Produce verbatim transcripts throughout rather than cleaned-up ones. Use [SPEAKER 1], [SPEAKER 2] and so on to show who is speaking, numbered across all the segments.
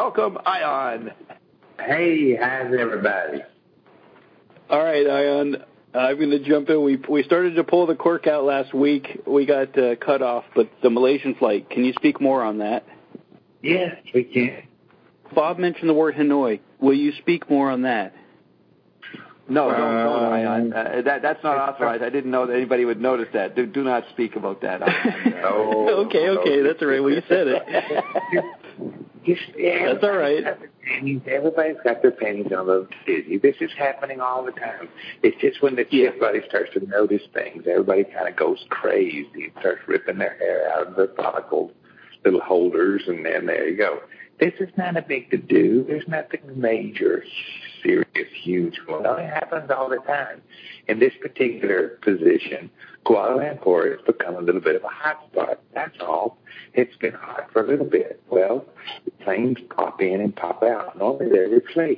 [SPEAKER 1] welcome Ion.
[SPEAKER 2] Hey, how's everybody?
[SPEAKER 3] All right, Ion. I'm going to jump in. We we started to pull the cork out last week. We got uh, cut off, but the Malaysian flight. Can you speak more on that?
[SPEAKER 2] Yes, we can.
[SPEAKER 3] Bob mentioned the word Hanoi. Will you speak more on that?
[SPEAKER 1] No, don't, don't, Ion. Uh, that, that's not authorized. I didn't know that anybody would notice that. Do, do not speak about that, Ion.
[SPEAKER 2] No,
[SPEAKER 3] okay, okay, that's all right. Well, you said it.
[SPEAKER 2] Just, yeah,
[SPEAKER 3] that's all right.
[SPEAKER 2] Everybody's got their panties on those too. This is happening all the time. It's just when the chip buddy starts to notice things, everybody kind of goes crazy and starts ripping their hair out of their follicles, little holders, and then there you go. This is not a big to-do. There's nothing major, serious, huge going on. It happens all the time. In this particular position, Kuala Lumpur has become a little bit of a hot spot. That's all. It's been hot for a little bit. Well, the planes pop in and pop out. Normally they're replaced.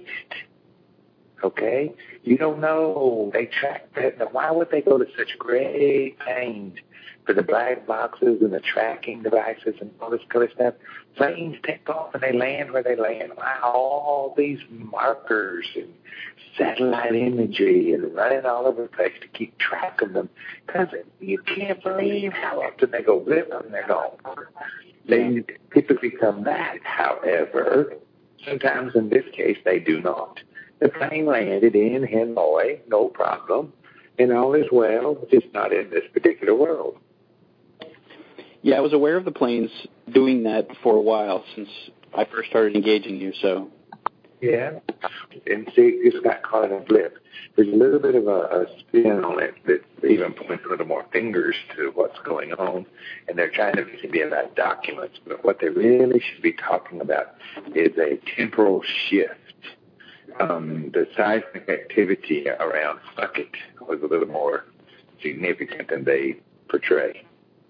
[SPEAKER 2] Okay? You don't know. They track that. Now, why would they go to such great pains for the black boxes and the tracking devices and all this kind of stuff? Planes take off and they land where they land. Wow, all these markers and satellite imagery and running all over the place to keep track of them. Because you can't believe how often they go rip and they're gone. They typically come back. However, sometimes in this case they do not. The plane landed in Hanoi, no problem, and all is well, just not in this particular world.
[SPEAKER 3] Yeah, I was aware of the planes doing that for a while since I first started engaging you, so.
[SPEAKER 2] Yeah, and see, just got caught in a blip. There's a little bit of a, a spin on it that even points a little more fingers to what's going on, and they're trying to be about documents, but what they really should be talking about is a temporal shift. Um, the seismic activity around Sucket was a little more significant than they portray.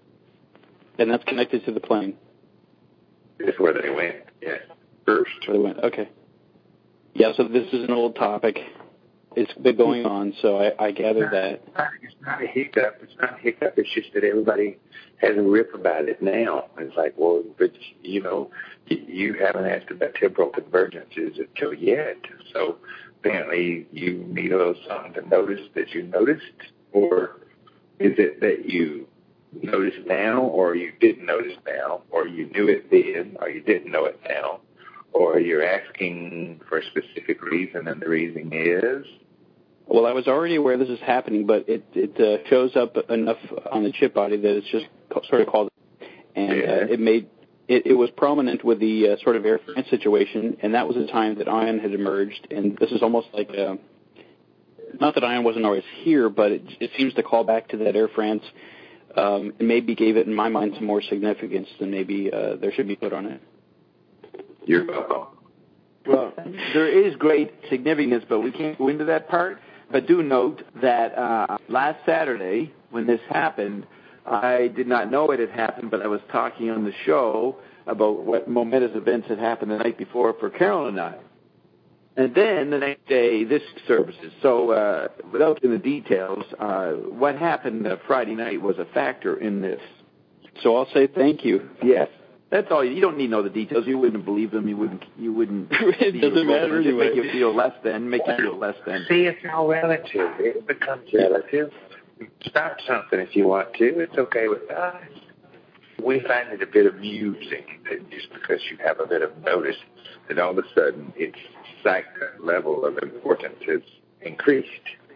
[SPEAKER 3] And that's connected to the plane?
[SPEAKER 2] That's where they went, yes, first.
[SPEAKER 3] Where they went, okay. Yeah, so this is an old topic. It's been going on, so I, I gather
[SPEAKER 2] it's
[SPEAKER 3] that.
[SPEAKER 2] Not, it's not a hiccup. It's not a hiccup. It's just that everybody has a rip about it now. It's like, well, but, you know, you, you haven't asked about temporal convergences until yet. So apparently you need a little something to notice that you noticed, or is it that you noticed now, or you didn't notice now, or you knew it then, or you didn't know it now, or you're asking for a specific reason and the reason is?
[SPEAKER 3] Well, I was already aware this is happening, but it, it uh, shows up enough on the chip body that it's just sort of called, and
[SPEAKER 2] yeah.
[SPEAKER 3] uh, it made it, it was prominent with the uh, sort of Air France situation, and that was the time that Ion had emerged, and this is almost like a, not that Ion wasn't always here, but it, it seems to call back to that Air France. Um, and maybe gave it, in my mind, some more significance than maybe uh, there should be put on it.
[SPEAKER 2] You're welcome.
[SPEAKER 1] Well, there is great significance, but we can't go into that part. But do note that uh, last Saturday, when this happened, I did not know it had happened, but I was talking on the show about what momentous events had happened the night before for Carol and I. And then the next day, this services. So uh, without in the details, uh, what happened uh, Friday night was a factor in this.
[SPEAKER 3] So I'll say thank you.
[SPEAKER 1] Yes, that's all. You don't need to know the details. You wouldn't believe them. You wouldn't. You wouldn't.
[SPEAKER 3] It doesn't matter anyway.
[SPEAKER 1] Make you feel less than. Make you feel less than.
[SPEAKER 2] See, it's all relative. It becomes relative. Stop something if you want to. It's okay with us. We find it a bit amusing that just because you have a bit of notice, that all of a sudden its psych level of importance has increased.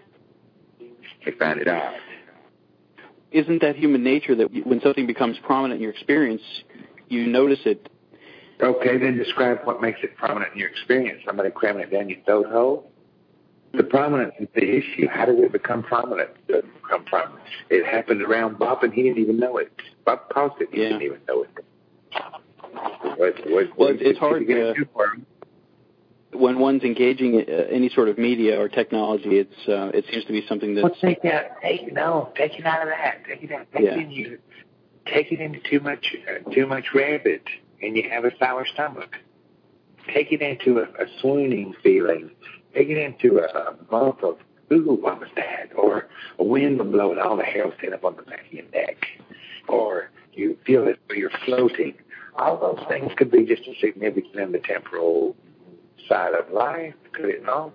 [SPEAKER 2] We find it odd.
[SPEAKER 3] Isn't that human nature that when something becomes prominent in your experience, you notice it?
[SPEAKER 2] Okay, then describe what makes it prominent in your experience. Somebody cramming it down your throat hole? The prominence is the issue. How did it become prominent? It doesn't become prominent. It happened around Bob, and he didn't even know it. Bob caused it. He
[SPEAKER 3] yeah.
[SPEAKER 2] didn't even know it. What, what,
[SPEAKER 3] well, it's hard to, when one's engaging uh, any sort of media or technology. It's uh, it seems to be something that's.
[SPEAKER 2] Well, take that. Take no. Take it out of that. Take it out. Take
[SPEAKER 3] yeah.
[SPEAKER 2] it into, take it into too much, uh, too much rabbit, and you have a sour stomach. Take it into a, a swooning feeling. Take it into a, a month of, ooh, what was that? Or a wind will blow and all the hair will stand up on the back of your neck. Or you feel it where you're floating. All those things could be just as significant in the temporal side of life, could it not?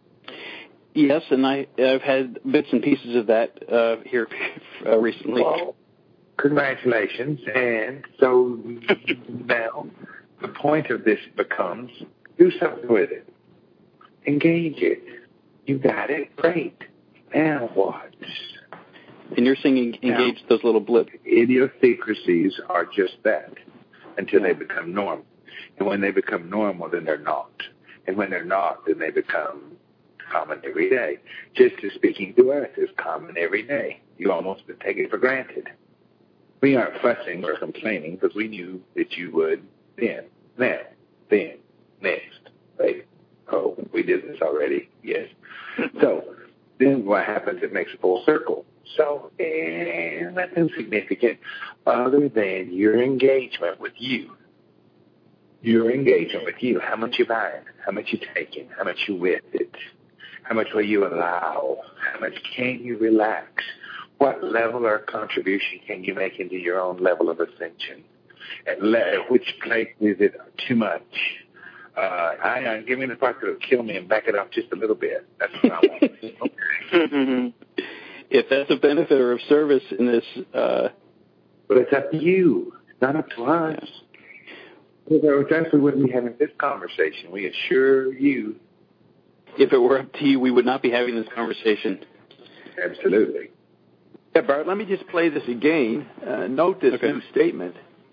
[SPEAKER 3] Yes, and I, I've had bits and pieces of that uh, here uh, recently.
[SPEAKER 2] Well, congratulations. And so now the point of this becomes, do something with it. Engage it. You got it. Great. Now what?
[SPEAKER 3] And you're saying engage now, those little blips.
[SPEAKER 2] Idiosyncrasies are just that until they become normal. And when they become normal, then they're not. And when they're not, then they become common every day. Just as speaking to us is common every day. You almost take it for granted. We aren't fussing or complaining because we knew that you would then, now, then, next. Right? Oh, we did this already. Yes. So then what happens? It makes a full circle. So eh, nothing significant other than your engagement with you. Your engagement with you. How much you buying? How much you taking? How much you with it? How much will you allow? How much can you relax? What level or contribution can you make into your own level of ascension? At le- which place is it too much? Uh, I, uh, give me the part that will kill me and back it up just a little bit. That's what I want. Okay.
[SPEAKER 3] If that's a benefit or of service in this... Uh...
[SPEAKER 2] But it's up to you, not up to us. Yeah. Because that's we wouldn't be having this conversation. We assure you.
[SPEAKER 3] If it were up to you, we would not be having this conversation.
[SPEAKER 2] Absolutely.
[SPEAKER 1] Yeah, Bart, let me just play this again. Uh, note this okay. new statement.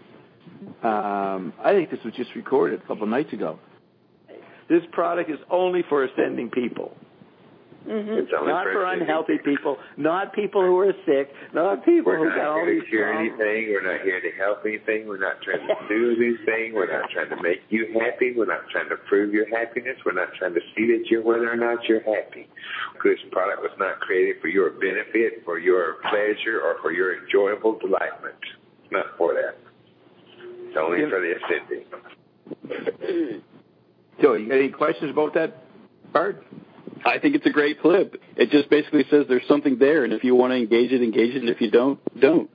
[SPEAKER 1] Um, I think this was just recorded a couple of nights ago. This product is only for ascending people.
[SPEAKER 2] Mm-hmm. It's only
[SPEAKER 1] not
[SPEAKER 2] for,
[SPEAKER 1] for unhealthy people, not people who are sick, not people
[SPEAKER 2] we're
[SPEAKER 1] who got all these
[SPEAKER 2] problems. We're not here to cure
[SPEAKER 1] problems.
[SPEAKER 2] anything. We're not here to help anything. We're not trying to do anything. We're not trying to make you happy. We're not trying to prove your happiness. We're not trying to see that you're whether or not you're happy. This product was not created for your benefit, for your pleasure, or for your enjoyable delightment. It's not for that. It's only yeah. for the ascending.
[SPEAKER 1] So, you got any questions about that, Bart?
[SPEAKER 3] I think it's a great clip. It just basically says there's something there, and if you want to engage it, engage it, and if you don't, don't.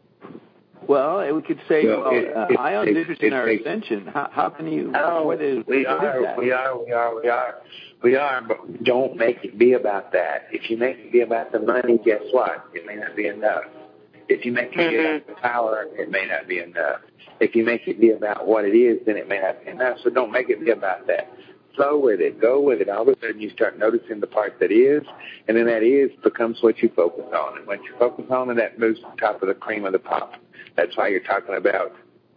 [SPEAKER 1] Well, we could say,
[SPEAKER 2] well,
[SPEAKER 1] well,
[SPEAKER 2] it,
[SPEAKER 1] uh,
[SPEAKER 2] it,
[SPEAKER 1] Ion's
[SPEAKER 2] it,
[SPEAKER 1] interested in our
[SPEAKER 2] it,
[SPEAKER 1] ascension. How, how can you?
[SPEAKER 2] Oh,
[SPEAKER 1] what is,
[SPEAKER 2] we,
[SPEAKER 1] what
[SPEAKER 2] are,
[SPEAKER 1] is that?
[SPEAKER 2] we are, we are, we are, we are, but don't make it be about that. If you make it be about the money, guess what? It may not be enough. If you make it be about the power, it may not be enough. If you make it be about what it is, then it may not be enough. So don't make it be about that. Flow with it. Go with it. All of a sudden you start noticing the part that is, and then that is becomes what you focus on. And once you focus on it, that moves to the top of the cream of the pop. That's why you're talking about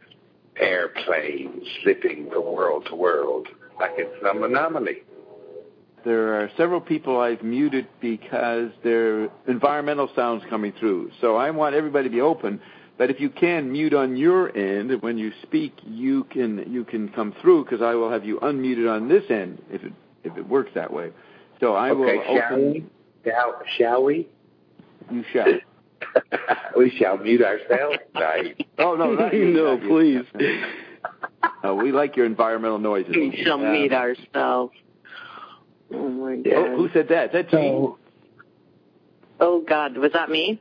[SPEAKER 2] airplanes slipping from world to world like it's some anomaly.
[SPEAKER 1] There are several people I've muted because there are environmental sounds coming through. So I want everybody to be open. But if you can mute on your end, when you speak, you can you can come through because I will have you unmuted on this end if it if it works that way. So I
[SPEAKER 2] okay,
[SPEAKER 1] will
[SPEAKER 2] shall
[SPEAKER 1] open.
[SPEAKER 2] We? Shall, shall we?
[SPEAKER 1] You shall.
[SPEAKER 2] We shall mute ourselves. Right.
[SPEAKER 1] Oh no, not you,
[SPEAKER 3] no,
[SPEAKER 1] not
[SPEAKER 3] please.
[SPEAKER 1] Uh, we like your environmental noises.
[SPEAKER 4] We shall uh, mute ourselves. Oh my God.
[SPEAKER 1] Oh, who said that? Is that Jean?
[SPEAKER 4] Oh God, was that me?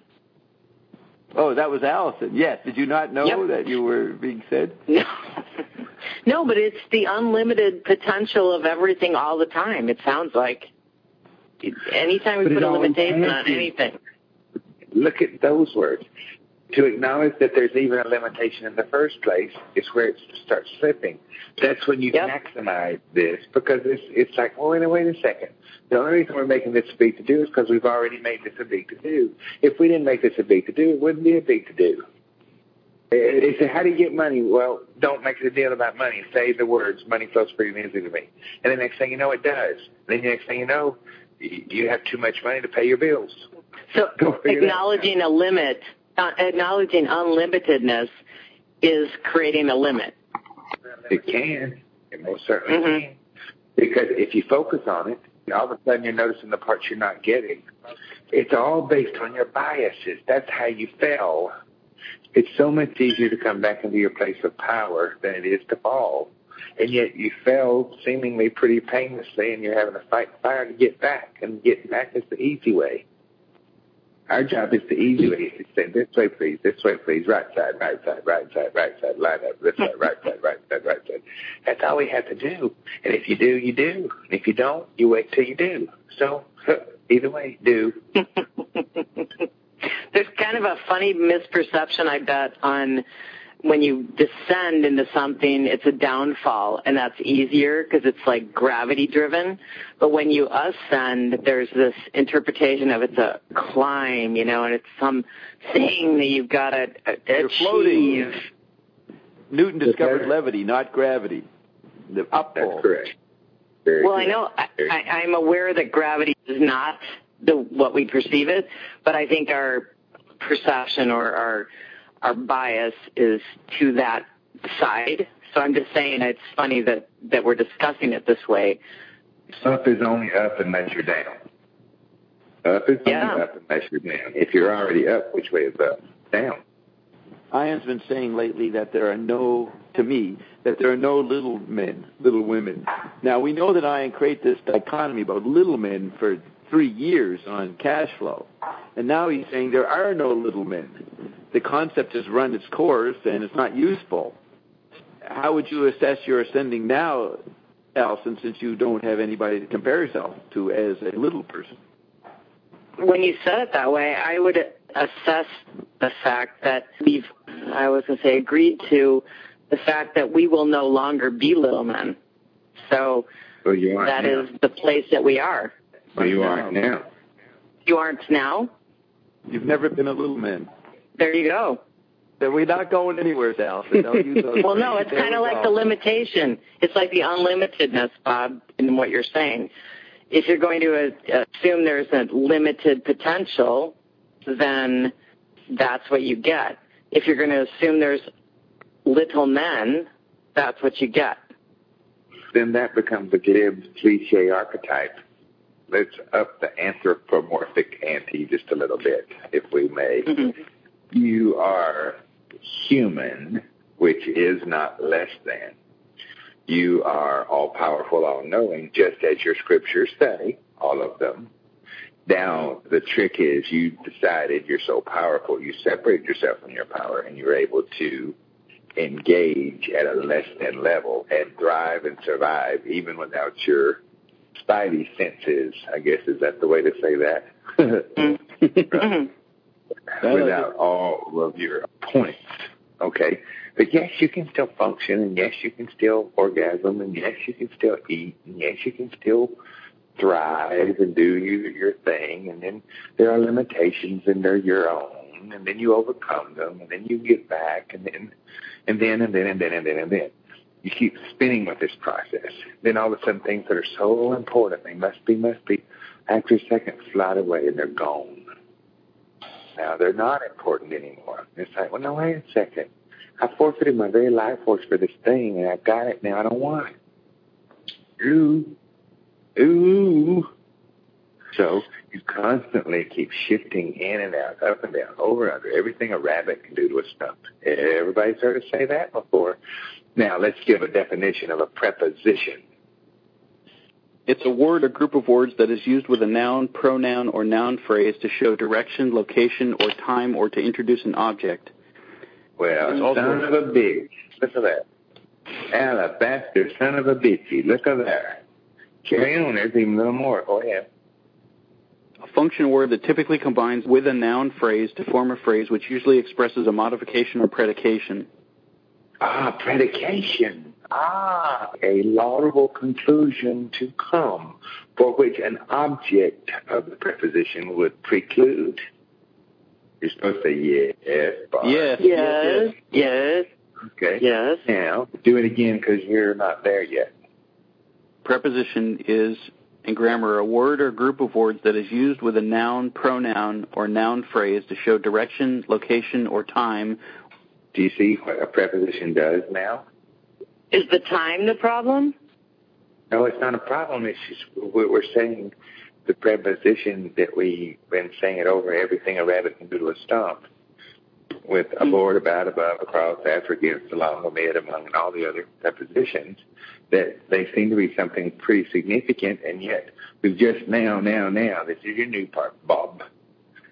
[SPEAKER 1] Oh, that was Allison. Yes. Did you not know yep. that you were being said?
[SPEAKER 4] No. No, but it's the unlimited potential of everything all the time, it sounds like. Anytime we
[SPEAKER 2] but
[SPEAKER 4] put a limitation on
[SPEAKER 2] you.
[SPEAKER 4] anything.
[SPEAKER 2] Look at those words. To acknowledge that there's even a limitation in the first place is where it starts slipping. That's when you
[SPEAKER 4] yep.
[SPEAKER 2] maximize this because it's, it's like, well, wait, wait a second. The only reason we're making this a big to do is because we've already made this a big to do. If we didn't make this a big to do, it wouldn't be a big to do. They say, how do you get money? Well, don't make it a deal about money. Say the words, money flows free and easy to me. And the next thing you know, it does. Then the next thing you know, you have too much money to pay your bills.
[SPEAKER 4] So acknowledging a limit, uh, acknowledging unlimitedness is creating a limit.
[SPEAKER 2] It can. It most certainly
[SPEAKER 4] mm-hmm.
[SPEAKER 2] can. Because if you focus on it, all of a sudden you're noticing the parts you're not getting. It's all based on your biases. That's how you fell. It's so much easier to come back into your place of power than it is to fall. And yet you fell seemingly pretty painlessly, and you're having to fight fire to get back. And getting back is the easy way. Our job is the easy way. It's say, this way, please, this way, please, right side, right side, right side, right side, line up, this side, right side, right side, right side. That's all we have to do. And if you do, you do. And if you don't, you wait till you do. So, either way, do.
[SPEAKER 4] There's kind of a funny misperception, I bet, on when you descend into something, it's a downfall, and that's easier because it's like gravity-driven. But when you ascend, there's this interpretation of it's a climb, you know, and it's some thing that you've got to
[SPEAKER 1] You're
[SPEAKER 4] achieve.
[SPEAKER 1] Floating. Newton discovered levity, not gravity. The up
[SPEAKER 2] That's
[SPEAKER 1] pull.
[SPEAKER 2] correct. Very
[SPEAKER 4] Well,
[SPEAKER 2] correct.
[SPEAKER 4] I know I, I, I'm aware that gravity is not the what we perceive it, but I think our perception or our our bias is to that side. So I'm just saying it's funny that, that we're discussing it this way.
[SPEAKER 2] Up is only up unless you're down. Up is
[SPEAKER 4] Yeah.
[SPEAKER 2] only up unless you're down. If you're already up, which way is up? Down.
[SPEAKER 1] Ian's been saying lately that there are no, to me, that there are no little men, little women. Now, we know that Ian created this dichotomy about little men for three years on cash flow. And now he's saying there are no little men. The concept has run its course and it's not useful. How would you assess your ascending now, Alison, since you don't have anybody to compare yourself to as a little person?
[SPEAKER 4] When you said it that way, I would assess the fact that we've, I was going to say, agreed to the fact that we will no longer be little men. So
[SPEAKER 2] Well, you aren't
[SPEAKER 4] that
[SPEAKER 2] now.
[SPEAKER 4] is the place that we are.
[SPEAKER 2] Well, you aren't now.
[SPEAKER 4] You aren't now?
[SPEAKER 1] You've never been a little man.
[SPEAKER 4] There you go.
[SPEAKER 1] So we're not going anywhere, Alison. Don't use those
[SPEAKER 4] Well, no,
[SPEAKER 1] phrases.
[SPEAKER 4] it's
[SPEAKER 1] There
[SPEAKER 4] kind
[SPEAKER 1] we
[SPEAKER 4] of like
[SPEAKER 1] go.
[SPEAKER 4] the limitation. It's like the unlimitedness, Bob, in what you're saying. If you're going to uh, assume there's a limited potential, then that's what you get. If you're going to assume there's little men, that's what you get.
[SPEAKER 2] Then that becomes a glib cliche archetype. Let's up the anthropomorphic ante just a little bit, if we may.
[SPEAKER 4] Mm-hmm.
[SPEAKER 2] You are human, which is not less than. You are all-powerful, all-knowing, just as your scriptures say, all of them. Now, the trick is you decided you're so powerful, you separate yourself from your power, and you're able to engage at a less than level and thrive and survive even without your spidey senses, I guess. Is that the way to say that?
[SPEAKER 4] Mm-hmm.
[SPEAKER 2] Without all of your points. Okay? But yes, you can still function, and yes, you can still orgasm, and yes, you can still eat, and yes, you can still thrive and do your, your thing, and then there are limitations, and they're your own, and then you overcome them, and then you get back, and then, and then, and then, and then, and then, and then. You keep spinning with this process. Then all of a sudden things that are so important, they must be, must be, after a second slide away, and they're gone. Now, they're not important anymore. It's like, well, no, wait a second. I forfeited my very life force for this thing, and I've got it now. I don't want it. Ooh. Ooh. So you constantly keep shifting in and out, up and down, over and under, everything a rabbit can do to a stump. Everybody's heard us say that before. Now, let's give a definition of a preposition.
[SPEAKER 3] It's a word or group of words that is used with a noun, pronoun, or noun phrase to show direction, location, or time, or to introduce an object.
[SPEAKER 2] Well,
[SPEAKER 3] Also,
[SPEAKER 2] son of a bitch. Look at that. Alabaster, son of a bitchy. Look at there. Carry on. There's even a little more. Go ahead.
[SPEAKER 3] a function word that typically combines with a noun phrase to form a phrase which usually expresses a modification or predication.
[SPEAKER 2] Ah, predication. Ah, a laudable conclusion to come, for which an object of the preposition would preclude. You're supposed to say yes, Bob.
[SPEAKER 3] Yes.
[SPEAKER 4] Yes, yes,
[SPEAKER 2] Okay.
[SPEAKER 4] yes.
[SPEAKER 2] Now, do it again because you're not there yet.
[SPEAKER 3] Preposition is, in grammar, a word or group of words that is used with a noun, pronoun, or noun phrase to show direction, location, or time.
[SPEAKER 2] Do you see what a preposition does now?
[SPEAKER 4] Is the time the problem?
[SPEAKER 2] No, it's not a problem. It's just we're saying the preposition that we've been saying it over, everything a rabbit can do to a stump, with aboard, about, above, across, after, against, along, amid, among, and all the other prepositions, that they seem to be something pretty significant, and yet we've just now, now, now, this is your new part, Bob,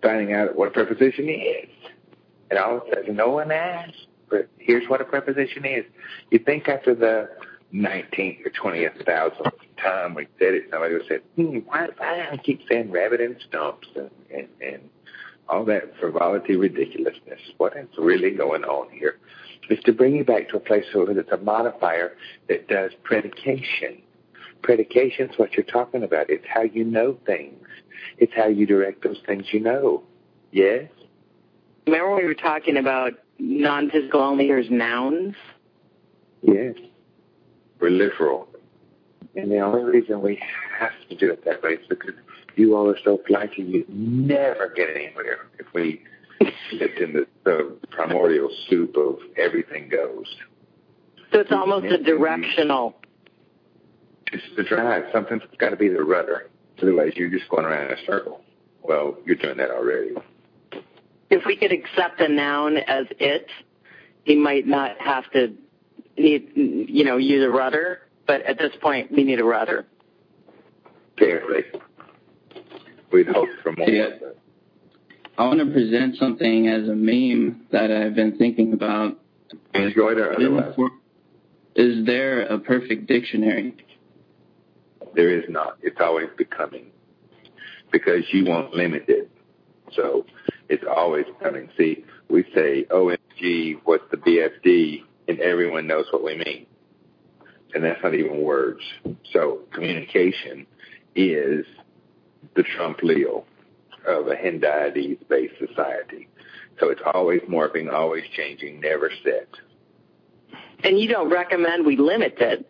[SPEAKER 2] finding out what a preposition is. And all of a sudden, no one asked, but here's what a preposition is. You think after the nineteenth or twentieth thousandth time we said it, somebody would have said, hmm, why, why do I keep saying rabbit and stumps and, and, and all that frivolity, ridiculousness? What is really going on here? It's to bring you back to a place where it's a modifier that does predication. Predication is what you're talking about. It's how you know things. It's how you direct those things you know. Yes?
[SPEAKER 4] Remember we were talking about non-physical only as nouns?
[SPEAKER 2] Yes. We're literal. And the only reason we have to do it that way is because you all are so flighty, you never get anywhere if we lived in the, the primordial soup of everything goes.
[SPEAKER 4] So it's almost a directional.
[SPEAKER 2] It's the drive. Something's got to be the rudder. Otherwise, you're just going around in a circle. Well, you're doing that already.
[SPEAKER 4] If we could accept a noun as it, he might not have to need, you know, use a rudder. But at this point, we need a rudder.
[SPEAKER 2] Apparently. We'd hope for more.
[SPEAKER 5] Yeah. I want to present something as a meme that I've been thinking about.
[SPEAKER 2] Enjoyed or otherwise?
[SPEAKER 5] Is there a perfect dictionary?
[SPEAKER 2] There is not. It's always becoming. Because you won't limit it. So it's always coming. See, we say, O M G, what's the B F D? And everyone knows what we mean. And that's not even words. So communication is the Trump Leo of a Hendiades-based society. So it's always morphing, always changing, never set.
[SPEAKER 4] And you don't recommend we limit it?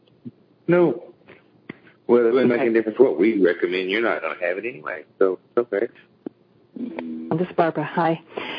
[SPEAKER 2] No. Well, it wouldn't make any difference what we recommend. You're not going to have it anyway. So it's okay.
[SPEAKER 6] This is Barbara. Hi.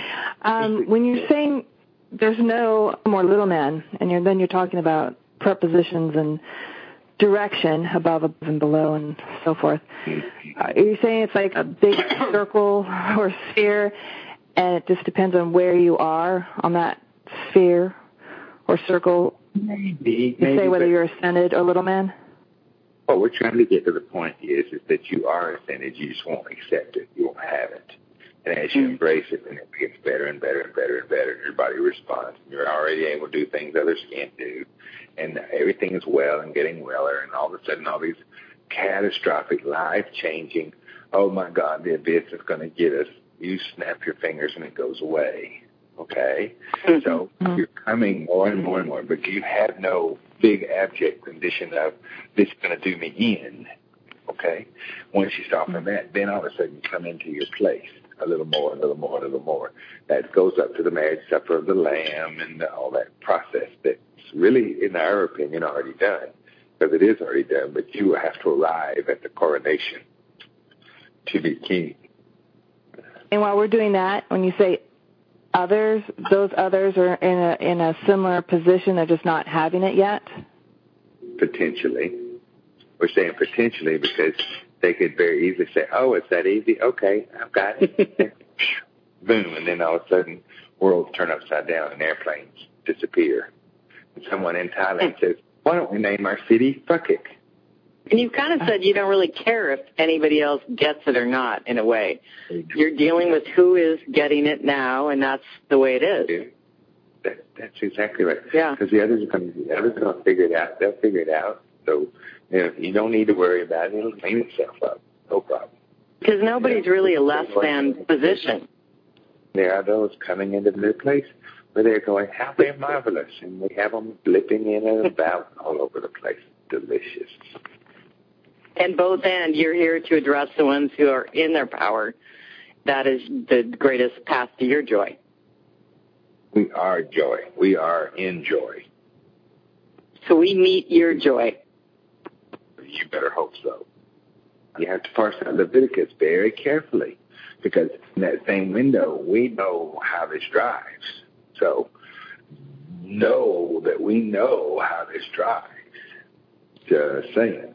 [SPEAKER 6] Um, when you're saying there's no more little men, and you're, then you're talking about prepositions and direction above, above and below and so forth, are you saying it's like a big circle or sphere, and it just depends on where you are on that sphere or circle?
[SPEAKER 2] Maybe.
[SPEAKER 6] You
[SPEAKER 2] maybe,
[SPEAKER 6] say whether you're ascended or little man?
[SPEAKER 2] What we're trying to get to the point is, is that you are ascended. You just won't accept it. You won't have it. And as you mm-hmm. embrace it, then it gets better and better and better and better. Your body responds. You're already able to do things others can't do. And everything is well and getting weller. And all of a sudden, all these catastrophic, life-changing, oh, my God, the abyss is going to get us. You snap your fingers and it goes away. Okay? Mm-hmm. So you're coming more and more and more. But you have no big abject condition of this is going to do me in. Okay? Once you start from that, then all of a sudden you come into your place. A little more, a little more, a little more. That goes up to the marriage supper of the Lamb and all that process that's really, in our opinion, already done. Because it is already done, but you have to arrive at the coronation to be king.
[SPEAKER 6] And while we're doing that, when you say others, those others are in a in a similar position, they're just not having it yet?
[SPEAKER 2] Potentially. We're saying potentially because they could very easily say, oh, it's that easy? Okay, I've got it. Boom, and then all of a sudden, worlds turn upside down and airplanes disappear. And someone in Thailand says, why don't we name our city Fuck It?
[SPEAKER 4] And you've kind of said you don't really care if anybody else gets it or not, in a way. You're dealing with who is getting it now, and that's the way it is.
[SPEAKER 2] Yeah. That, that's exactly right.
[SPEAKER 4] Yeah.
[SPEAKER 2] Because the others are going to, the others are going to figure it out. They'll figure it out. So, you know, you don't need to worry about it. It'll clean itself up. No problem.
[SPEAKER 4] Because nobody's
[SPEAKER 2] yeah.
[SPEAKER 4] really a less than position.
[SPEAKER 2] There are those coming into the place where they're going, how they're marvelous. And we have them blipping in and about all over the place. Delicious.
[SPEAKER 4] And both ends, you're here to address the ones who are in their power. That is the greatest path to your joy.
[SPEAKER 2] We are joy. We are in joy.
[SPEAKER 4] So we meet your joy.
[SPEAKER 2] You better hope so. You have to parse out Leviticus very carefully because in that same window, we know how this drives. So know that we know how this drives. Just saying.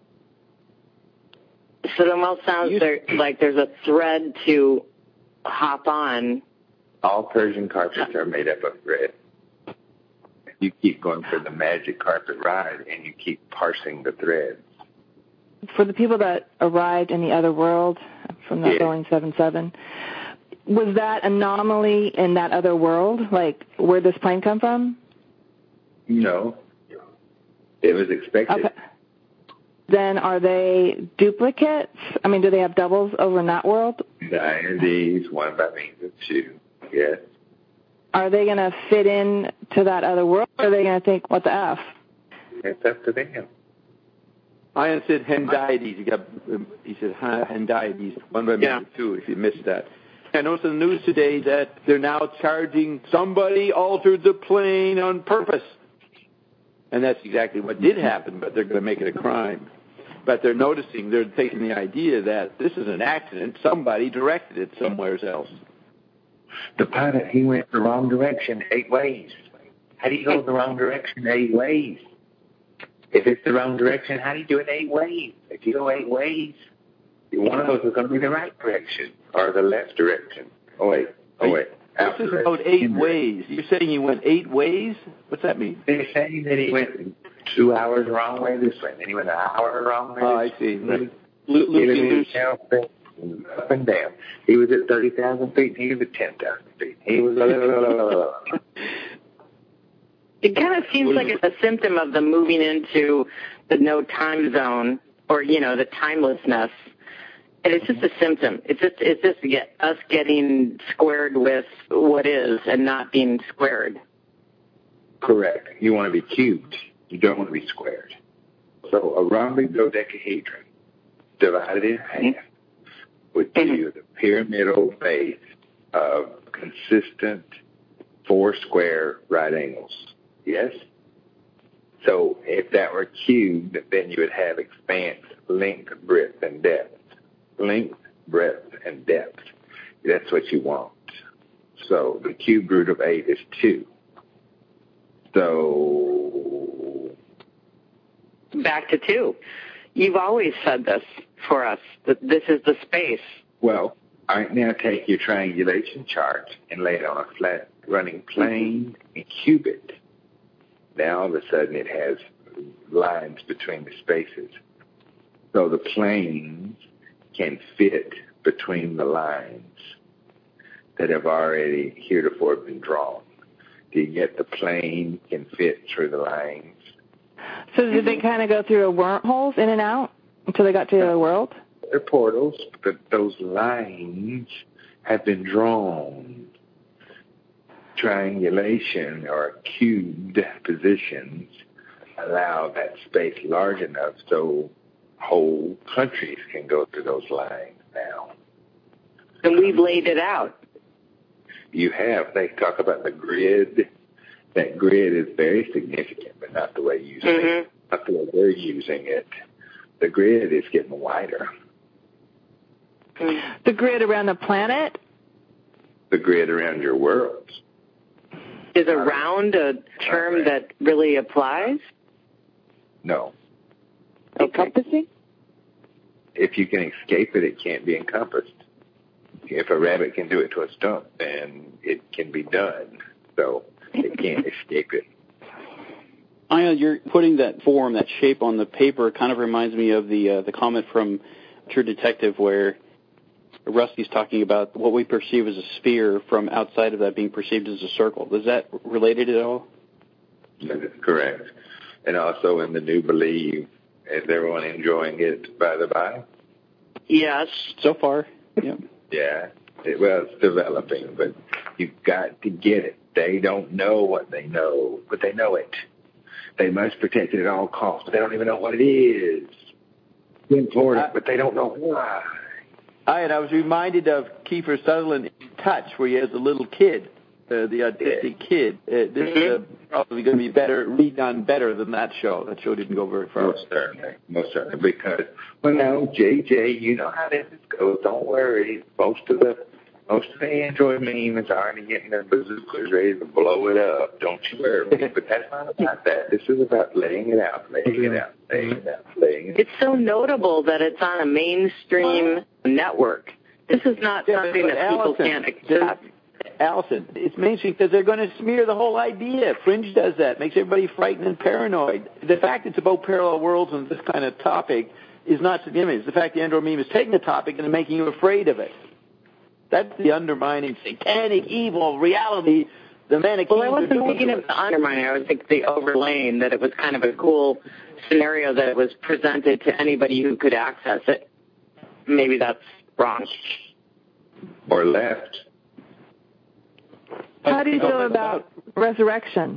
[SPEAKER 4] So it almost sounds there, like there's a thread to hop on.
[SPEAKER 2] All Persian carpets are made up of thread. You keep going for the magic carpet ride, and you keep parsing the threads.
[SPEAKER 6] For the people that arrived in the other world, from that
[SPEAKER 2] Yeah.
[SPEAKER 6] Boeing seven seven. Was that anomaly in that other world? Like, where'd this plane come from?
[SPEAKER 2] No. It was expected.
[SPEAKER 6] Okay. Then are they duplicates? I mean, do they have doubles over in that world?
[SPEAKER 2] Deities, one by means of two. Yes.
[SPEAKER 6] Are they going to fit in to that other world, or are they going to think, what the F?
[SPEAKER 2] It's up to them.
[SPEAKER 1] Ian said Hendiades. He, got, he said Hendiades, one by
[SPEAKER 4] Yeah.
[SPEAKER 1] means of two, if you missed that. I noticed in the news today that they're now charging somebody altered the plane on purpose. And that's exactly what did happen, but they're going to make it a crime. But they're noticing, they're taking the idea that this is an accident. Somebody directed it somewhere else.
[SPEAKER 2] The pilot, he went the wrong direction eight ways. How do you go the wrong direction eight ways? If it's the wrong direction, how do you do it eight ways? If you go eight ways, one of those is going to be the right direction or the left direction. Oh, wait. Oh, wait.
[SPEAKER 1] This is about eight ways. You're saying he went eight ways? What's that mean?
[SPEAKER 2] They're saying that he went two hours the wrong way this way, then he went an hour the wrong way.
[SPEAKER 1] Oh, I see.
[SPEAKER 2] Loopy up and down. He was at thirty thousand feet, and he was at ten thousand feet. He was.
[SPEAKER 4] It kind of seems like it's a symptom of them moving into the no time zone, or you know, the timelessness. And it's just a symptom. It's just it's just get us getting squared with what is and not being squared.
[SPEAKER 2] Correct. You want to be cubed. You don't want to be squared. So a rhombic dodecahedron divided in half would give you the pyramidal base of consistent four square right angles. Yes? So if that were cubed, then you would have expanse, length, breadth, and depth. Length, breadth, and depth. That's what you want. So the cube root of eight is two. So
[SPEAKER 4] back to two. You've always said this for us, that this is the space.
[SPEAKER 2] Well, all right, now take your triangulation chart and lay it on a flat running plane and cube it. Now all of a sudden it has lines between the spaces. So the planes can fit between the lines that have already heretofore been drawn. Do you get the plane can fit through the lines?
[SPEAKER 6] So did they kind of go through a wormholes in and out until they got to the other world?
[SPEAKER 2] They're portals, but those lines have been drawn. Triangulation or cubed positions allow that space large enough so whole countries can go through those lines now.
[SPEAKER 4] And we've laid it out.
[SPEAKER 2] You have. They talk about the grid. That grid is very significant, but not the way you see
[SPEAKER 4] Mm-hmm.
[SPEAKER 2] it. Not the way they're using it. The grid is getting wider.
[SPEAKER 6] The grid around the planet?
[SPEAKER 2] The grid around your world.
[SPEAKER 4] Is around a term that really applies?
[SPEAKER 2] No.
[SPEAKER 6] Encompassing?
[SPEAKER 2] If you can escape it, it can't be encompassed. If a rabbit can do it to a stump, then it can be done. So it can't escape it.
[SPEAKER 3] Ian, you're putting that form, that shape on the paper, kind of reminds me of the uh, the comment from True Detective where Rusty's talking about what we perceive as a sphere from outside of that being perceived as a circle. Is that related at all?
[SPEAKER 2] That is correct. And also in the New Believe, is everyone enjoying it, by the by?
[SPEAKER 4] Yes.
[SPEAKER 3] So far, yeah.
[SPEAKER 2] Yeah. It, well, it's developing, but you've got to get it. They don't know what they know, but they know it. They must protect it at all costs, but they don't even know what it is. It's important, but they don't know why.
[SPEAKER 1] I, and I was reminded of Kiefer Sutherland in Touch, where he has a little kid, uh, the autistic yeah. kid. Uh, this mm-hmm. is uh, probably going to be better, redone better than that show. That show didn't go very far.
[SPEAKER 2] Most certainly, most certainly, because, well, no, J J, you know how this goes. Don't worry. Most of the most of the Android memes are already getting their bazookas ready to blow it up. Don't you worry. But that's not about that. This is about laying it out, laying it out, laying it out, laying it out.
[SPEAKER 4] It's so notable that it's on a mainstream network. This is not
[SPEAKER 1] yeah,
[SPEAKER 4] something that
[SPEAKER 1] Allison,
[SPEAKER 4] people can't accept.
[SPEAKER 1] Allison, it's mainstream because they're going to smear the whole idea. Fringe does that, makes everybody frightened and paranoid. The fact it's about parallel worlds and this kind of topic is not significant. It's the fact the Endor meme is taking the topic and making you afraid of it. That's the undermining, satanic, evil reality the Manichaeans
[SPEAKER 4] Well, I wasn't thinking of the undermining. I was thinking the overlaying, that it was kind of a cool scenario that was presented to anybody who could access it. Maybe that's wrong.
[SPEAKER 2] Or left.
[SPEAKER 6] How do you feel about resurrection?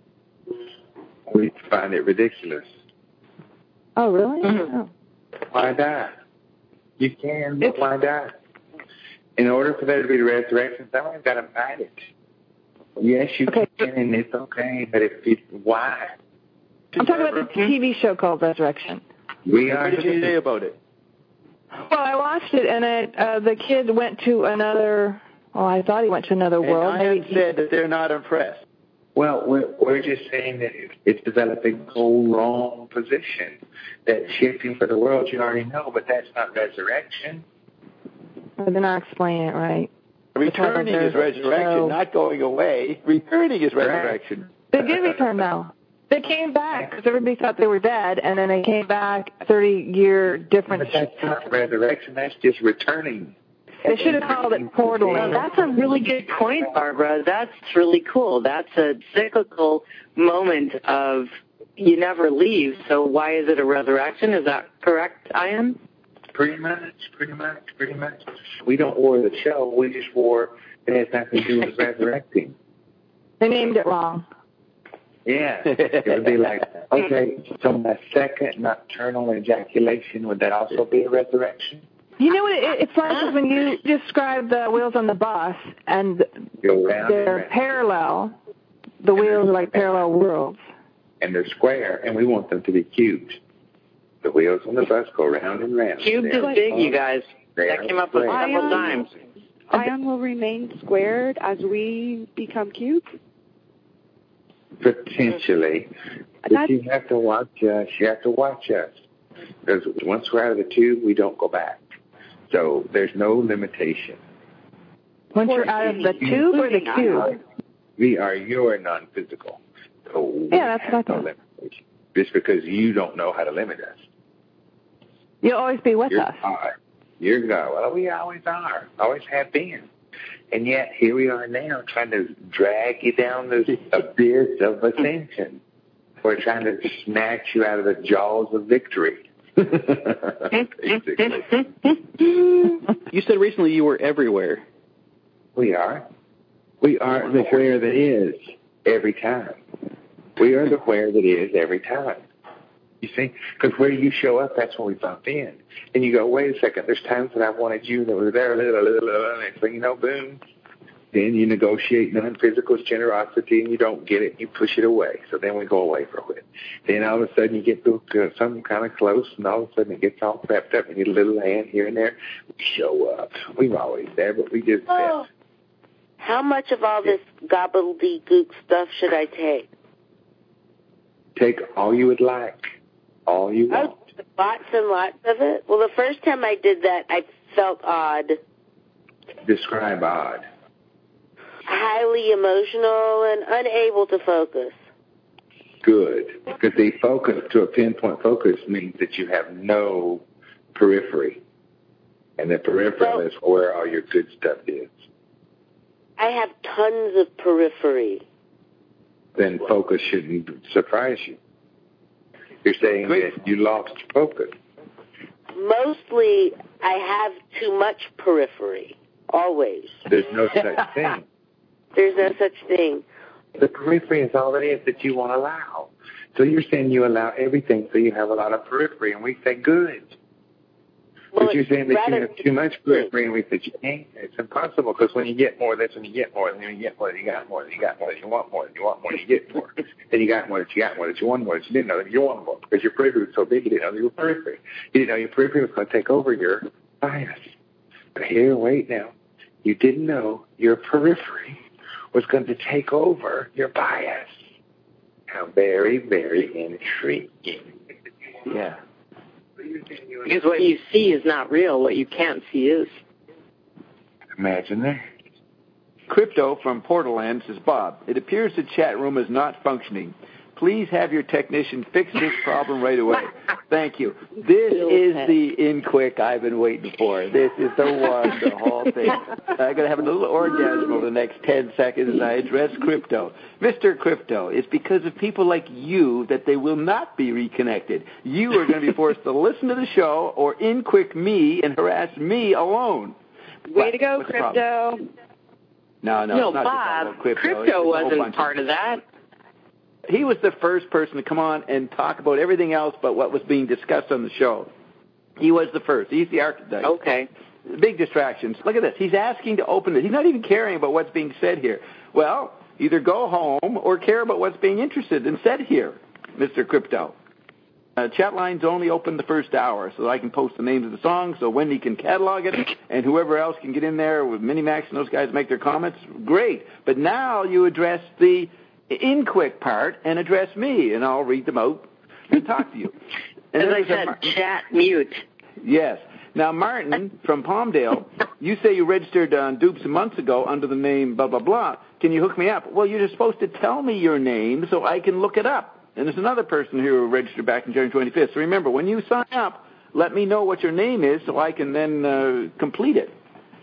[SPEAKER 2] We find it ridiculous.
[SPEAKER 6] Oh, really?
[SPEAKER 4] Mm-hmm.
[SPEAKER 6] Oh.
[SPEAKER 2] Why die? You can, but why die? In order for there to be a resurrection, someone's got to fight it. Yes, you
[SPEAKER 6] okay.
[SPEAKER 2] can, and it's okay, but if you, why?
[SPEAKER 6] I'm talking about the T V show called Resurrection.
[SPEAKER 2] We are.
[SPEAKER 1] What did you say about it?
[SPEAKER 6] Well, I watched it, and it, uh, the kid went to another, well, I thought he went to another
[SPEAKER 1] and
[SPEAKER 6] world.
[SPEAKER 1] I Maybe said that they're not impressed.
[SPEAKER 2] Well, we're, we're just saying that it's developing a whole wrong position. That shifting for the world you already know, but that's not resurrection.
[SPEAKER 6] They're not explaining it right.
[SPEAKER 1] Returning is resurrection,
[SPEAKER 6] so,
[SPEAKER 1] not going away. Returning is resurrection.
[SPEAKER 6] They did return, though. They came back because everybody thought they were dead, and then they came back thirty-year difference.
[SPEAKER 2] But that's not resurrection. That's just returning.
[SPEAKER 6] They should have called it portaling.
[SPEAKER 4] Well, that's a really good point, Barbara. That's really cool. That's a cyclical moment of you never leave, so why is it a resurrection? Is that correct, Ian?
[SPEAKER 2] Pretty much, pretty much, pretty much. We don't war the show. We just war it has nothing to do with resurrecting.
[SPEAKER 6] They named it wrong.
[SPEAKER 2] Yeah. It would be like, okay, so my second nocturnal ejaculation, would that also be a resurrection?
[SPEAKER 6] You know what it, it's like is when you describe the wheels on the bus, and they're parallel. The wheels are like parallel worlds.
[SPEAKER 2] And they're square, and we want them to be cubed. The wheels on the bus go round and round.
[SPEAKER 4] Cubed is big, you guys. That came up several times.
[SPEAKER 7] Ion will remain squared as we become cubed?
[SPEAKER 2] Potentially. But you have to watch us. You have to watch us. Because once we're out of the tube, we don't go back. So there's no limitation.
[SPEAKER 6] Once you're out of the tube or the cube?
[SPEAKER 2] We are your non-physical. So
[SPEAKER 6] yeah, that's what I thought.
[SPEAKER 2] No limitation. Just because you don't know how to limit us.
[SPEAKER 6] You'll always be with
[SPEAKER 2] You're
[SPEAKER 6] us.
[SPEAKER 2] God. You're God. Well, we always are. Always have been. And yet, here we are now trying to drag you down this abyss of ascension. We're trying to snatch you out of the jaws of victory. Basically.
[SPEAKER 3] You said recently you were everywhere.
[SPEAKER 2] We are. We are the where that is every time. We are the where that is every time. You see? Because where you show up, that's when we bump in. And you go, wait a second, there's times that I wanted you that were there, blah, blah, blah, blah, next thing you know, boom. Then you negotiate non-physical generosity and you don't get it, you push it away. So then we go away for a bit. Then all of a sudden you get to uh, something kind of close, and all of a sudden it gets all prepped up and you get a little hand here and there. We show up. We're always there, but we just
[SPEAKER 8] oh. How much of all this gobbledygook stuff should I take?
[SPEAKER 2] Take all you would like. All you want.
[SPEAKER 8] Oh, lots and lots of it? Well, the first time I did that, I felt odd.
[SPEAKER 2] Describe odd.
[SPEAKER 8] Highly emotional and unable to focus.
[SPEAKER 2] Good. Because the focus to a pinpoint focus means that you have no periphery. And the peripheral well, is where all your good stuff is.
[SPEAKER 8] I have tons of periphery.
[SPEAKER 2] Then focus shouldn't surprise you. You're saying Great. that you lost focus.
[SPEAKER 8] Mostly, I have too much periphery. Always.
[SPEAKER 2] There's no such thing.
[SPEAKER 8] There's no such thing.
[SPEAKER 2] The periphery is all it is that you want to allow. So you're saying you allow everything, so you have a lot of periphery, and we say good.
[SPEAKER 8] Well,
[SPEAKER 2] but you're saying that you have too much periphery, and we said you can't. It's impossible, because when you get more, that's when you get more. And when you get more, then you got more. Then you got more. Then you want more. Then you want more. Then you get more. Then you got more. That you got more. That you want more. That you didn't know that you want more, because your periphery was so big, you didn't know that your periphery. You didn't know your periphery was going to take over your bias. But here, wait now. You didn't know your periphery was going to take over your bias. How very, very intriguing.
[SPEAKER 1] Yeah.
[SPEAKER 4] Because what you see is not real. What you can't see is.
[SPEAKER 2] Imagine that.
[SPEAKER 1] Crypto from Portaland says, Bob, it appears the chat room is not functioning. Please have your technician fix this problem right away. Thank you. This is the in quick I've been waiting for. This is the one, the whole thing. I'm going to have a little orgasm over the next ten seconds as I address Crypto. Mister Crypto, it's because of people like you that they will not be reconnected. You are going to be forced to listen to the show or in quick me and harass me alone.
[SPEAKER 7] Way
[SPEAKER 1] but,
[SPEAKER 7] to go, Crypto.
[SPEAKER 1] No, no,
[SPEAKER 4] no,
[SPEAKER 1] it's not
[SPEAKER 4] Bob,
[SPEAKER 1] just Crypto.
[SPEAKER 4] Crypto wasn't part of that.
[SPEAKER 1] He was the first person to come on and talk about everything else but what was being discussed on the show. He was the first. He's the architect.
[SPEAKER 4] Okay.
[SPEAKER 1] Big distractions. Look at this. He's asking to open it. He's not even caring about what's being said here. Well, either go home or care about what's being interested and said here, Mister Crypto. Uh, chat lines only open the first hour, so I can post the names of the songs so Wendy can catalog it, and whoever else can get in there with Minimax and those guys make their comments. Great. But now you address the in quick part and address me, and I'll read them out and talk to you. And
[SPEAKER 4] As I said, Mar- chat mute.
[SPEAKER 1] Yes. Now, Martin from Palmdale, you say you registered on Dupes months ago under the name blah, blah, blah. Can you hook me up? Well, you're supposed to tell me your name so I can look it up. And there's another person here who registered back on January twenty-fifth. So remember, when you sign up, let me know what your name is so I can then uh, complete it.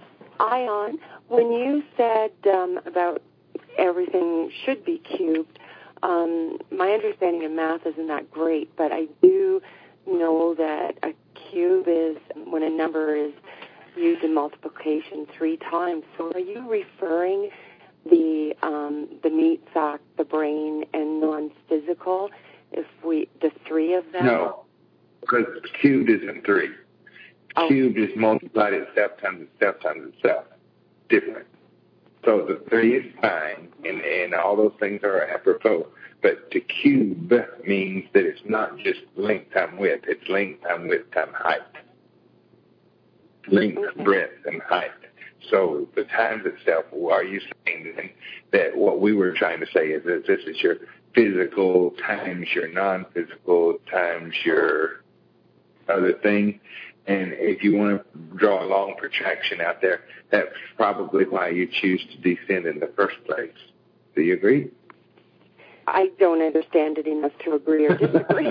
[SPEAKER 9] Ion, when you said um, about everything should be cubed, um, my understanding of math isn't that great, but I do know that a cube is when a number is used in multiplication three times. So are you referring the um, the meat sac, the brain, and non-physical, if we the three of them?
[SPEAKER 2] No, because cubed isn't three. Oh. Cubed is multiplied itself times itself times itself. Different. So the three is fine, and, and all those things are apropos. But to cube means that it's not just length times width. It's length times width times height. Length, okay. breadth, and height. So the times itself, are you saying then that what we were trying to say is that this is your physical times your non-physical times your other thing? And if you want to draw a long protraction out there, that's probably why you choose to descend in the first place. Do you agree?
[SPEAKER 9] I don't understand it enough to agree or disagree.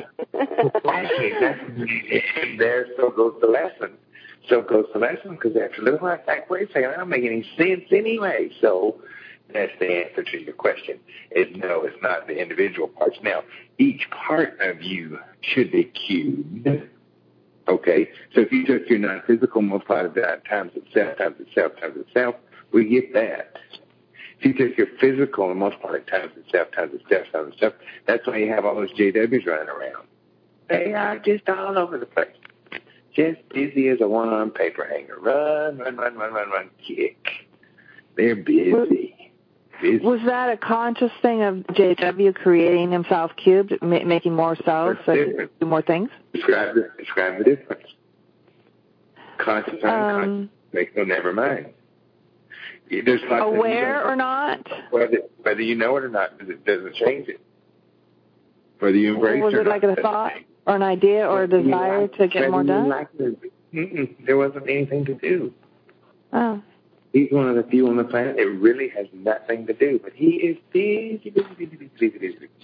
[SPEAKER 2] And there, so goes the lesson. So goes the lesson, because after a little while, it's like, wait a second, I don't make any sense anyway. So that's the answer to your question. Is no, it's not the individual parts. Now, each part of you should be cubed. Okay, so if you took your non-physical, multiplied that times itself, times itself, times itself, we get that. If you took your physical and multiplied it times itself, times itself, times itself, that's why you have all those J Ws running around. They are just all over the place. Just busy as a one-armed paper hanger. Run, run, run, run, run, run, kick. They're busy. busy.
[SPEAKER 6] Was that a conscious thing of J W creating himself cubed, ma- making more cells so he could do more things?
[SPEAKER 2] Describe the, describe the difference. Conscious or unconscious. Um, Make no, never mind. There's
[SPEAKER 6] aware or not?
[SPEAKER 2] Whether, whether you know it or not, it doesn't change it. Whether you embrace
[SPEAKER 6] was
[SPEAKER 2] it or
[SPEAKER 6] it like
[SPEAKER 2] not,
[SPEAKER 6] a thought or an idea or a desire like, to get more done?
[SPEAKER 2] Like there wasn't anything to do.
[SPEAKER 6] Oh.
[SPEAKER 2] He's one of the few on the planet. It really has nothing to do, but he is busy, busy, busy, busy, busy, busy.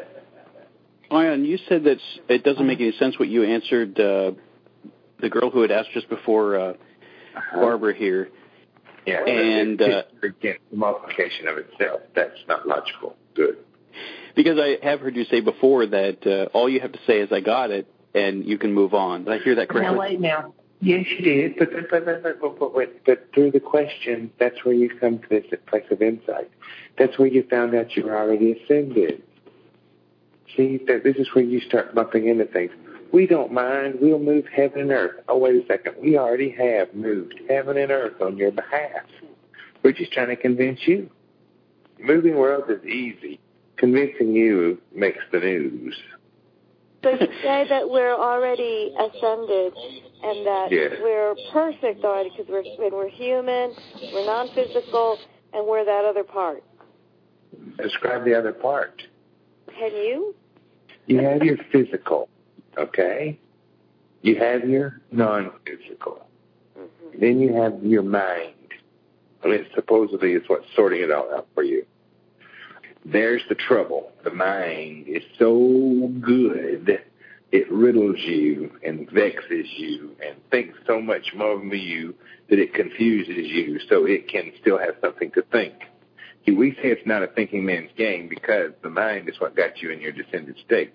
[SPEAKER 3] Ion, you said that it doesn't make any sense what you answered uh, the girl who had asked just before uh, uh-huh. Barbara here.
[SPEAKER 2] Yeah,
[SPEAKER 3] and uh,
[SPEAKER 2] again, the multiplication of itself, that's not logical. Good.
[SPEAKER 3] Because I have heard you say before that uh, all you have to say is, I got it, and you can move on. Did I hear that correctly?
[SPEAKER 2] Now, wait now. Yes, you did, but but, but, but, but, but, but, but through the question, that's where you come to this place of insight. That's where you found out you were already ascended. See, that this is where you start bumping into things. We don't mind. We'll move heaven and earth. Oh, wait a second. We already have moved heaven and earth on your behalf. We're just trying to convince you. Moving worlds is easy. Convincing you makes the news.
[SPEAKER 10] So you say that we're already ascended and that
[SPEAKER 2] yes.
[SPEAKER 10] we're perfect already because we're, we're human, we're non-physical, and we're that other part.
[SPEAKER 2] Describe the other part.
[SPEAKER 10] Can you?
[SPEAKER 2] You have your physical. Okay? You have your non-physical. Mm-hmm. Then you have your mind. I mean, supposedly it's what's sorting it all out for you. There's the trouble. The mind is so good it riddles you and vexes you and thinks so much more of you that it confuses you so it can still have something to think. See, we say it's not a thinking man's game because the mind is what got you in your descended state.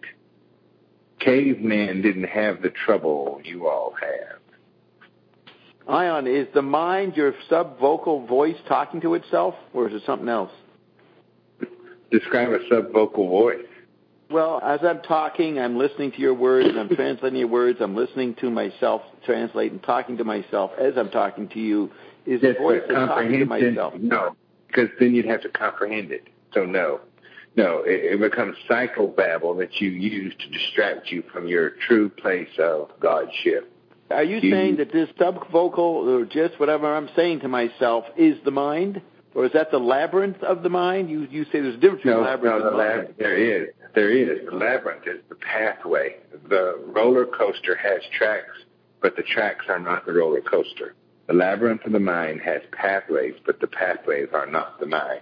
[SPEAKER 2] Caveman didn't have the trouble you all have.
[SPEAKER 1] Ion, is the mind your subvocal voice talking to itself, or is it something else?
[SPEAKER 2] Describe a subvocal voice.
[SPEAKER 1] Well, as I'm talking, I'm listening to your words, I'm translating your words, I'm listening to myself translate and talking to myself as I'm talking to you. Is the voice that's talking to myself?
[SPEAKER 2] No, because then you'd have to comprehend it. So no. No, it, it becomes psychobabble that you use to distract you from your true place of Godship.
[SPEAKER 1] Are you, you saying that this subvocal or just whatever I'm saying to myself is the mind? Or is that the labyrinth of the mind? You you say there's a difference between
[SPEAKER 2] no,
[SPEAKER 1] labyrinth
[SPEAKER 2] no,
[SPEAKER 1] and
[SPEAKER 2] the
[SPEAKER 1] mind.
[SPEAKER 2] Lab, there is. There is. The labyrinth is the pathway. The roller coaster has tracks, but the tracks are not the roller coaster. The labyrinth of the mind has pathways, but the pathways are not the mind.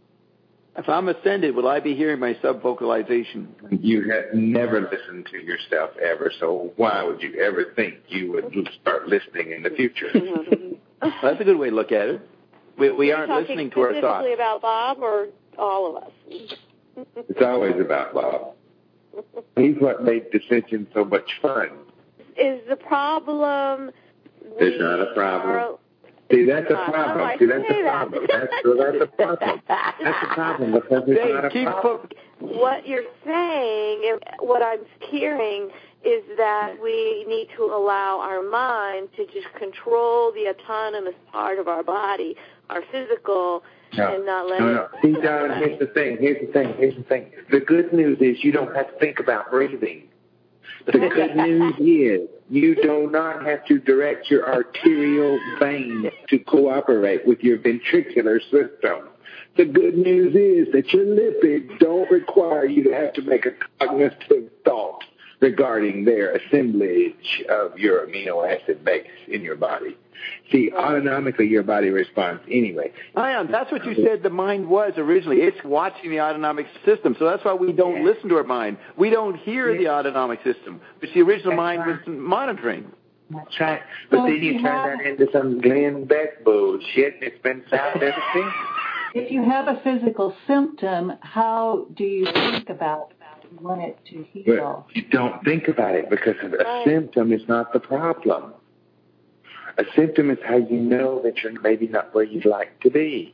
[SPEAKER 1] If I'm ascended, will I be hearing my subvocalization?
[SPEAKER 2] You have never listened to yourself ever, so why would you ever think you would start listening in the future?
[SPEAKER 1] Well, that's a good way to look at it. We, we aren't listening to our thoughts.
[SPEAKER 10] Specifically about Bob or all of us?
[SPEAKER 2] It's always about Bob. He's what made dissension so much fun.
[SPEAKER 10] Is the problem...
[SPEAKER 2] It's not a problem. Are, See, that's a problem. See, that's a problem. That's, so that's a problem. That's a problem because it's
[SPEAKER 1] Dave,
[SPEAKER 2] not a
[SPEAKER 1] keep
[SPEAKER 2] problem.
[SPEAKER 10] What you're saying, what I'm hearing, is that we need to allow our mind to just control the autonomous part of our body, our physical,
[SPEAKER 2] no,
[SPEAKER 10] and not let
[SPEAKER 2] no,
[SPEAKER 10] it...
[SPEAKER 2] No, See, John, here's the thing, here's the thing, here's the thing. The good news is you don't have to think about breathing. The good news is you do not have to direct your arterial veins to cooperate with your ventricular system. The good news is that your lipids don't require you to have to make a cognitive thought regarding their assemblage of your amino acid base in your body. See, autonomically your body responds anyway.
[SPEAKER 1] Ion, that's what you said the mind was originally. It's watching the autonomic system. So that's why we don't yeah. listen to our mind. We don't hear yeah. the autonomic system, which the original that's mind right. was monitoring.
[SPEAKER 2] That's right. But well, then you, you turn have... that into some Glenn Beck bullshit, and it's been sound ever since.
[SPEAKER 11] If you have a physical symptom, how do you think about you want it to heal?
[SPEAKER 2] Well, you don't think about it because a right. symptom is not the problem. A symptom is how you know that you're maybe not where you'd like to be.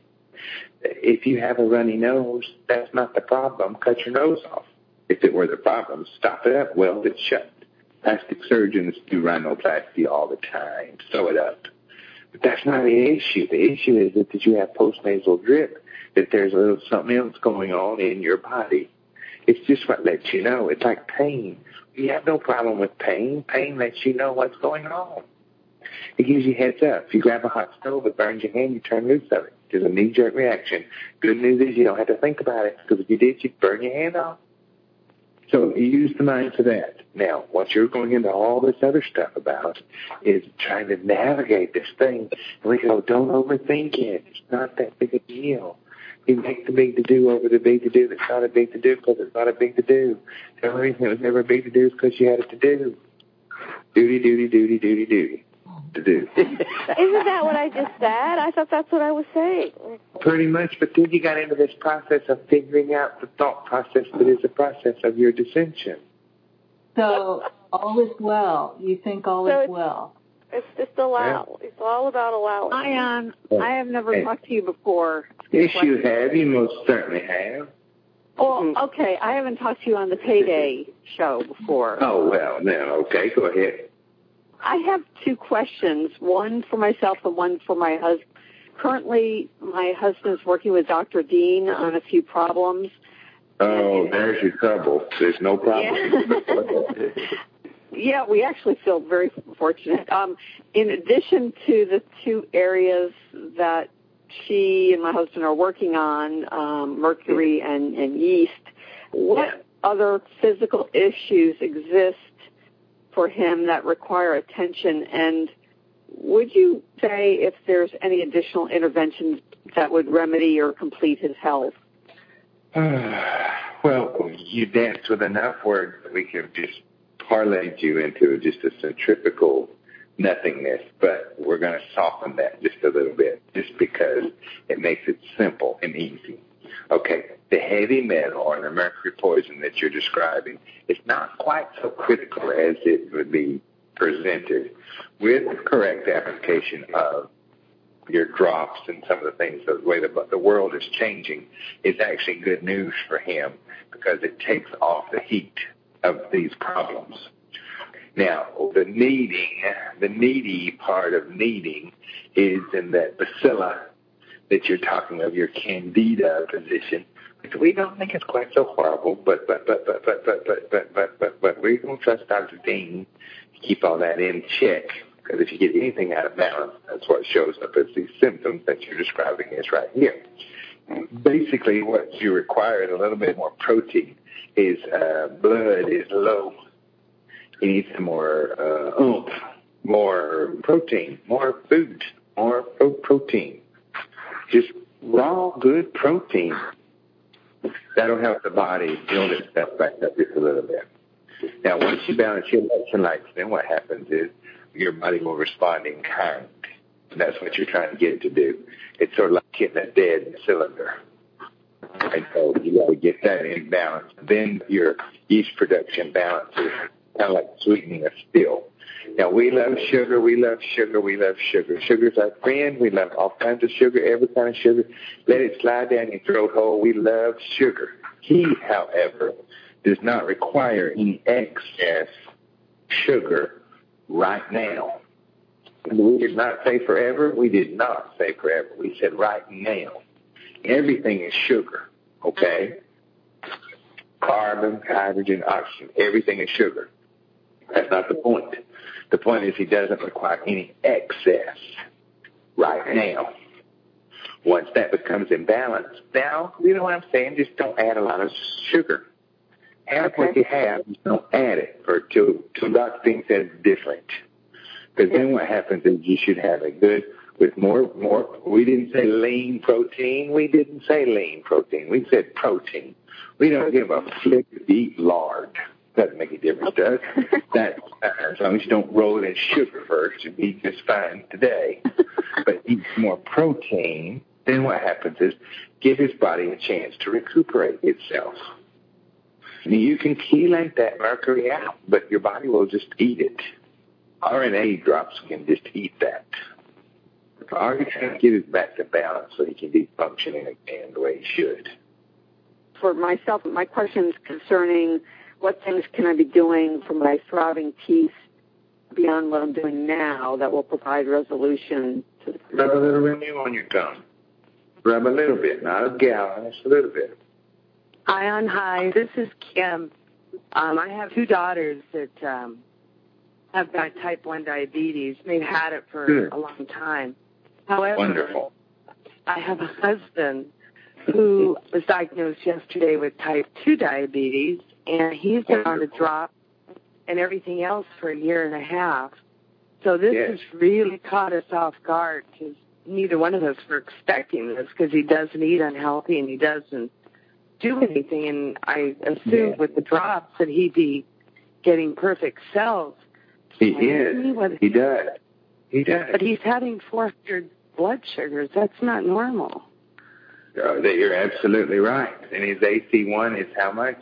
[SPEAKER 2] If you have a runny nose, that's not the problem. Cut your nose off. If it were the problem, stop it up, weld it shut. Plastic surgeons do rhinoplasty all the time. Sew it up. But that's not the issue. The issue is that, that you have postnasal drip, that there's a little something else going on in your body. It's just what lets you know. It's like pain. You have no problem with pain. Pain lets you know what's going on. It gives you heads up. If you grab a hot stove, it burns your hand, you turn loose of it. There's a knee-jerk reaction. Good news is you don't have to think about it, because if you did, you'd burn your hand off. So you use the mind for that. Now, what you're going into all this other stuff about is trying to navigate this thing. And we go, don't overthink it. It's not that big a deal. You make the big to-do over the big to-do that's not a big to-do because it's not a big to-do. The only reason it was never a big to-do is because you had it to do. Duty, duty, duty, duty, duty. To do.
[SPEAKER 10] Isn't that what I just said? I thought that's what I was saying.
[SPEAKER 2] Pretty much, but then you got into this process of figuring out the thought process that is the process of your dissension.
[SPEAKER 11] So, all is well. You think all so is well.
[SPEAKER 10] It's just allow. Yeah. It's all about allowing.
[SPEAKER 12] Ion, I have never hey. talked to you before.
[SPEAKER 2] Yes, you have. You most certainly have.
[SPEAKER 12] Well, okay. I haven't talked to you on the Payday show before.
[SPEAKER 2] Oh, well, no. Okay, go ahead.
[SPEAKER 12] I have two questions, one for myself and one for my husband. Currently, my husband is working with Doctor Dean on a few problems.
[SPEAKER 2] Oh, there's your trouble. There's no problem.
[SPEAKER 12] Yeah, yeah we actually feel very fortunate. Um, in addition to the two areas that she and my husband are working on, um, mercury and, and yeast, what yeah. other physical issues exist for him that require attention, and would you say if there's any additional interventions that would remedy or complete his health?
[SPEAKER 2] Uh, well, you dance with enough words that we can just parlayed you into just a centrifugal nothingness, but we're going to soften that just a little bit, just because it makes it simple and easy. Okay, the heavy metal or the mercury poison that you're describing is not quite so critical as it would be presented. With correct application of your drops and some of the things, the way the, the world is changing, is actually good news for him, because it takes off the heat of these problems. Now, the needing, the needy part of needing is in that bacilla that you're talking of, your candida position, which we don't think is quite so horrible, but but but but but but but but but but, but we're going to trust Doctor Dean to keep all that in check, because if you get anything out of balance, that's what shows up as these symptoms that you're describing is right here. Basically, what you require is a little bit more protein. His uh, blood is low. He needs some more uh, oomph, more protein, more food, more pro- protein. Just raw, good protein. That'll help the body build itself back up just a little bit. Now, once you balance your electrolytes, then what happens is your body will respond in kind. That's what you're trying to get it to do. It's sort of like hitting a dead cylinder. And so you got to get that in balance. Then your yeast production balances, kind of like sweetening a still. Now, we love sugar, we love sugar, we love sugar. Sugar's our friend. We love all kinds of sugar, every kind of sugar. Let it slide down your throat hole. We love sugar. He, however, does not require any excess sugar right now. We did not say forever. We did not say forever. We said right now. Everything is sugar, okay? Carbon, hydrogen, oxygen, everything is sugar. That's not the point. The point is he doesn't require any excess right now. Once that becomes in balance, now, you know what I'm saying? Just don't add a lot of sugar. Have okay. what you have, just don't add it for till till Doctor Dean says different. Because then what happens is you should have a good, with more, more, we didn't say lean protein, we didn't say lean protein, we said protein. We don't give a flip to eat lard. Doesn't make a difference, does that? Uh, as long as you don't roll it in sugar first, you'll be just fine today. But eat more protein, then what happens is give his body a chance to recuperate itself. And you can chelate that mercury out, but your body will just eat it. R N A drops can just eat that. All you're trying to get is back to balance so he can be functioning again the way he should.
[SPEAKER 12] For myself, my question is concerning what things can I be doing for my throbbing teeth beyond what I'm doing now that will provide resolution to the
[SPEAKER 2] Rub a little Renew on your tongue. Rub a little bit, not a gallon, just a little bit.
[SPEAKER 13] Ion, hi. This is Kim. Um, I have two daughters that um, have got type one diabetes. They've had it for Good. a long time. However,
[SPEAKER 2] Wonderful.
[SPEAKER 13] I have a husband who was diagnosed yesterday with type two diabetes, and he's been on a drop and everything else for a year and a half. So this
[SPEAKER 2] yes.
[SPEAKER 13] has really caught us off guard, because neither one of us were expecting this, because he doesn't eat unhealthy and he doesn't do anything. And I assumed yeah. with the drops that he'd be getting perfect cells.
[SPEAKER 2] He is. He does. He does.
[SPEAKER 13] But he's having four hundred blood sugars. That's not normal.
[SPEAKER 2] Uh, that you're absolutely right. And his A C one is how much?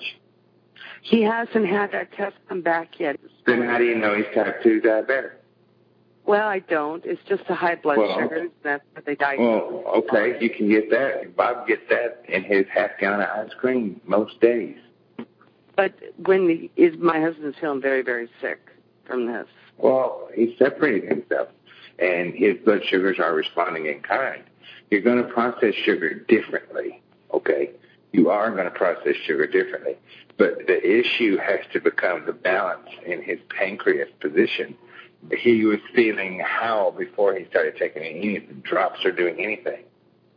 [SPEAKER 13] He hasn't had that test come back yet.
[SPEAKER 2] Then how do you know he's type two diabetic?
[SPEAKER 13] Well, I don't. It's just a high blood well, sugars. That's what they diagnose.
[SPEAKER 2] Well, okay, you can get that. Bob gets that in his half gallon of ice cream most days.
[SPEAKER 13] But when the, is my husband's feeling very, very sick from this.
[SPEAKER 2] Well, he's separated himself, and his blood sugars are responding in kind. You're going to process sugar differently, okay? You are going to process sugar differently. But the issue has to become the balance in his pancreas position. He was feeling how before he started taking any of the drops or doing anything?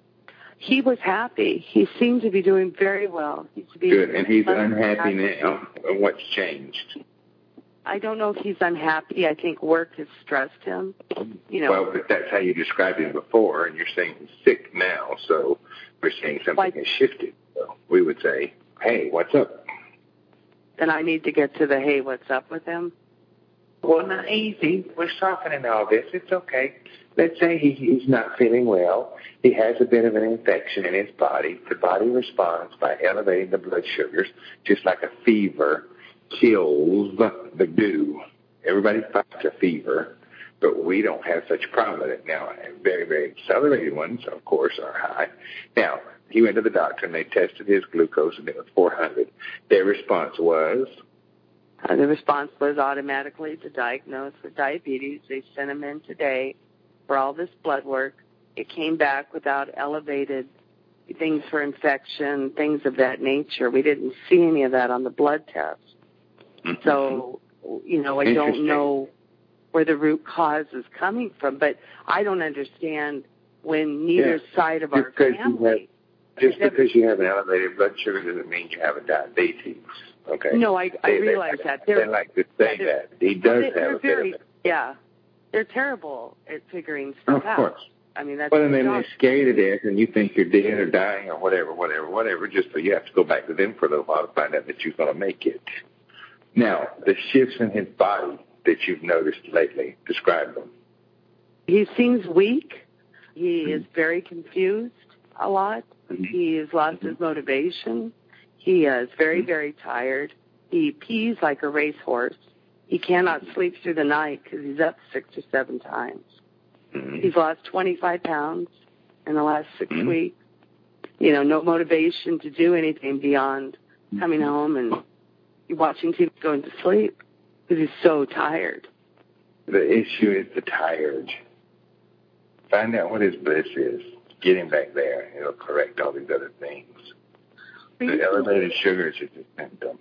[SPEAKER 13] He was happy. He seemed to be doing very well. He's
[SPEAKER 2] Good, and he's unhappy now. What's changed?
[SPEAKER 13] I don't know if he's unhappy. I think work has stressed him. You know.
[SPEAKER 2] Well, but that's how you described him before, and you're saying he's sick now, so we're saying something like, has shifted. So we would say, hey, what's up?
[SPEAKER 13] then I need to get to the, hey, what's up with him?
[SPEAKER 2] Well, not easy. We're softening all this. It's okay. Let's say he, he's not feeling well. He has a bit of an infection in his body. The body responds by elevating the blood sugars, just like a fever kills the goo. Everybody fights a fever, but we don't have such a problem with it. Now, very, very accelerated ones, of course, are high. Now, he went to the doctor, and they tested his glucose, and it was four hundred. Their response was?
[SPEAKER 13] Uh, the response was automatically to diagnose with diabetes. They sent him in today for all this blood work. It came back without elevated things for infection, things of that nature. We didn't see any of that on the blood test. Mm-hmm. So, you know, I don't know where the root cause is coming from, but I don't understand when neither yeah. side of our family...
[SPEAKER 2] Just because you have an elevated blood sugar doesn't mean you have a diabetes, okay?
[SPEAKER 13] No, I, I
[SPEAKER 2] they,
[SPEAKER 13] realize
[SPEAKER 2] they,
[SPEAKER 13] that.
[SPEAKER 2] They're, they like to say that. He does
[SPEAKER 13] they,
[SPEAKER 2] have a
[SPEAKER 13] very,
[SPEAKER 2] bit of it.
[SPEAKER 13] Yeah. They're terrible at figuring stuff out.
[SPEAKER 2] Of course.
[SPEAKER 13] I mean, that's
[SPEAKER 2] well, and then they scare you to death, and you think you're dead or dying or whatever, whatever, whatever, just so you have to go back to them for a little while to find out that you're going to make it. Now, the shifts in his body that you've noticed lately, describe them.
[SPEAKER 13] He seems weak. He mm-hmm. is very confused a lot. Mm-hmm. He has lost mm-hmm. his motivation. He is very, mm-hmm. very tired. He pees like a racehorse. He cannot mm-hmm. sleep through the night because he's up six or seven times. Mm-hmm. He's lost twenty-five pounds in the last six mm-hmm. weeks. You know, no motivation to do anything beyond mm-hmm. coming home and watching T V, going to sleep because he's so tired.
[SPEAKER 2] The issue is the tired. Find out what his bliss is. Get him back there. It'll correct all these other things. The elevated sugars is a symptom.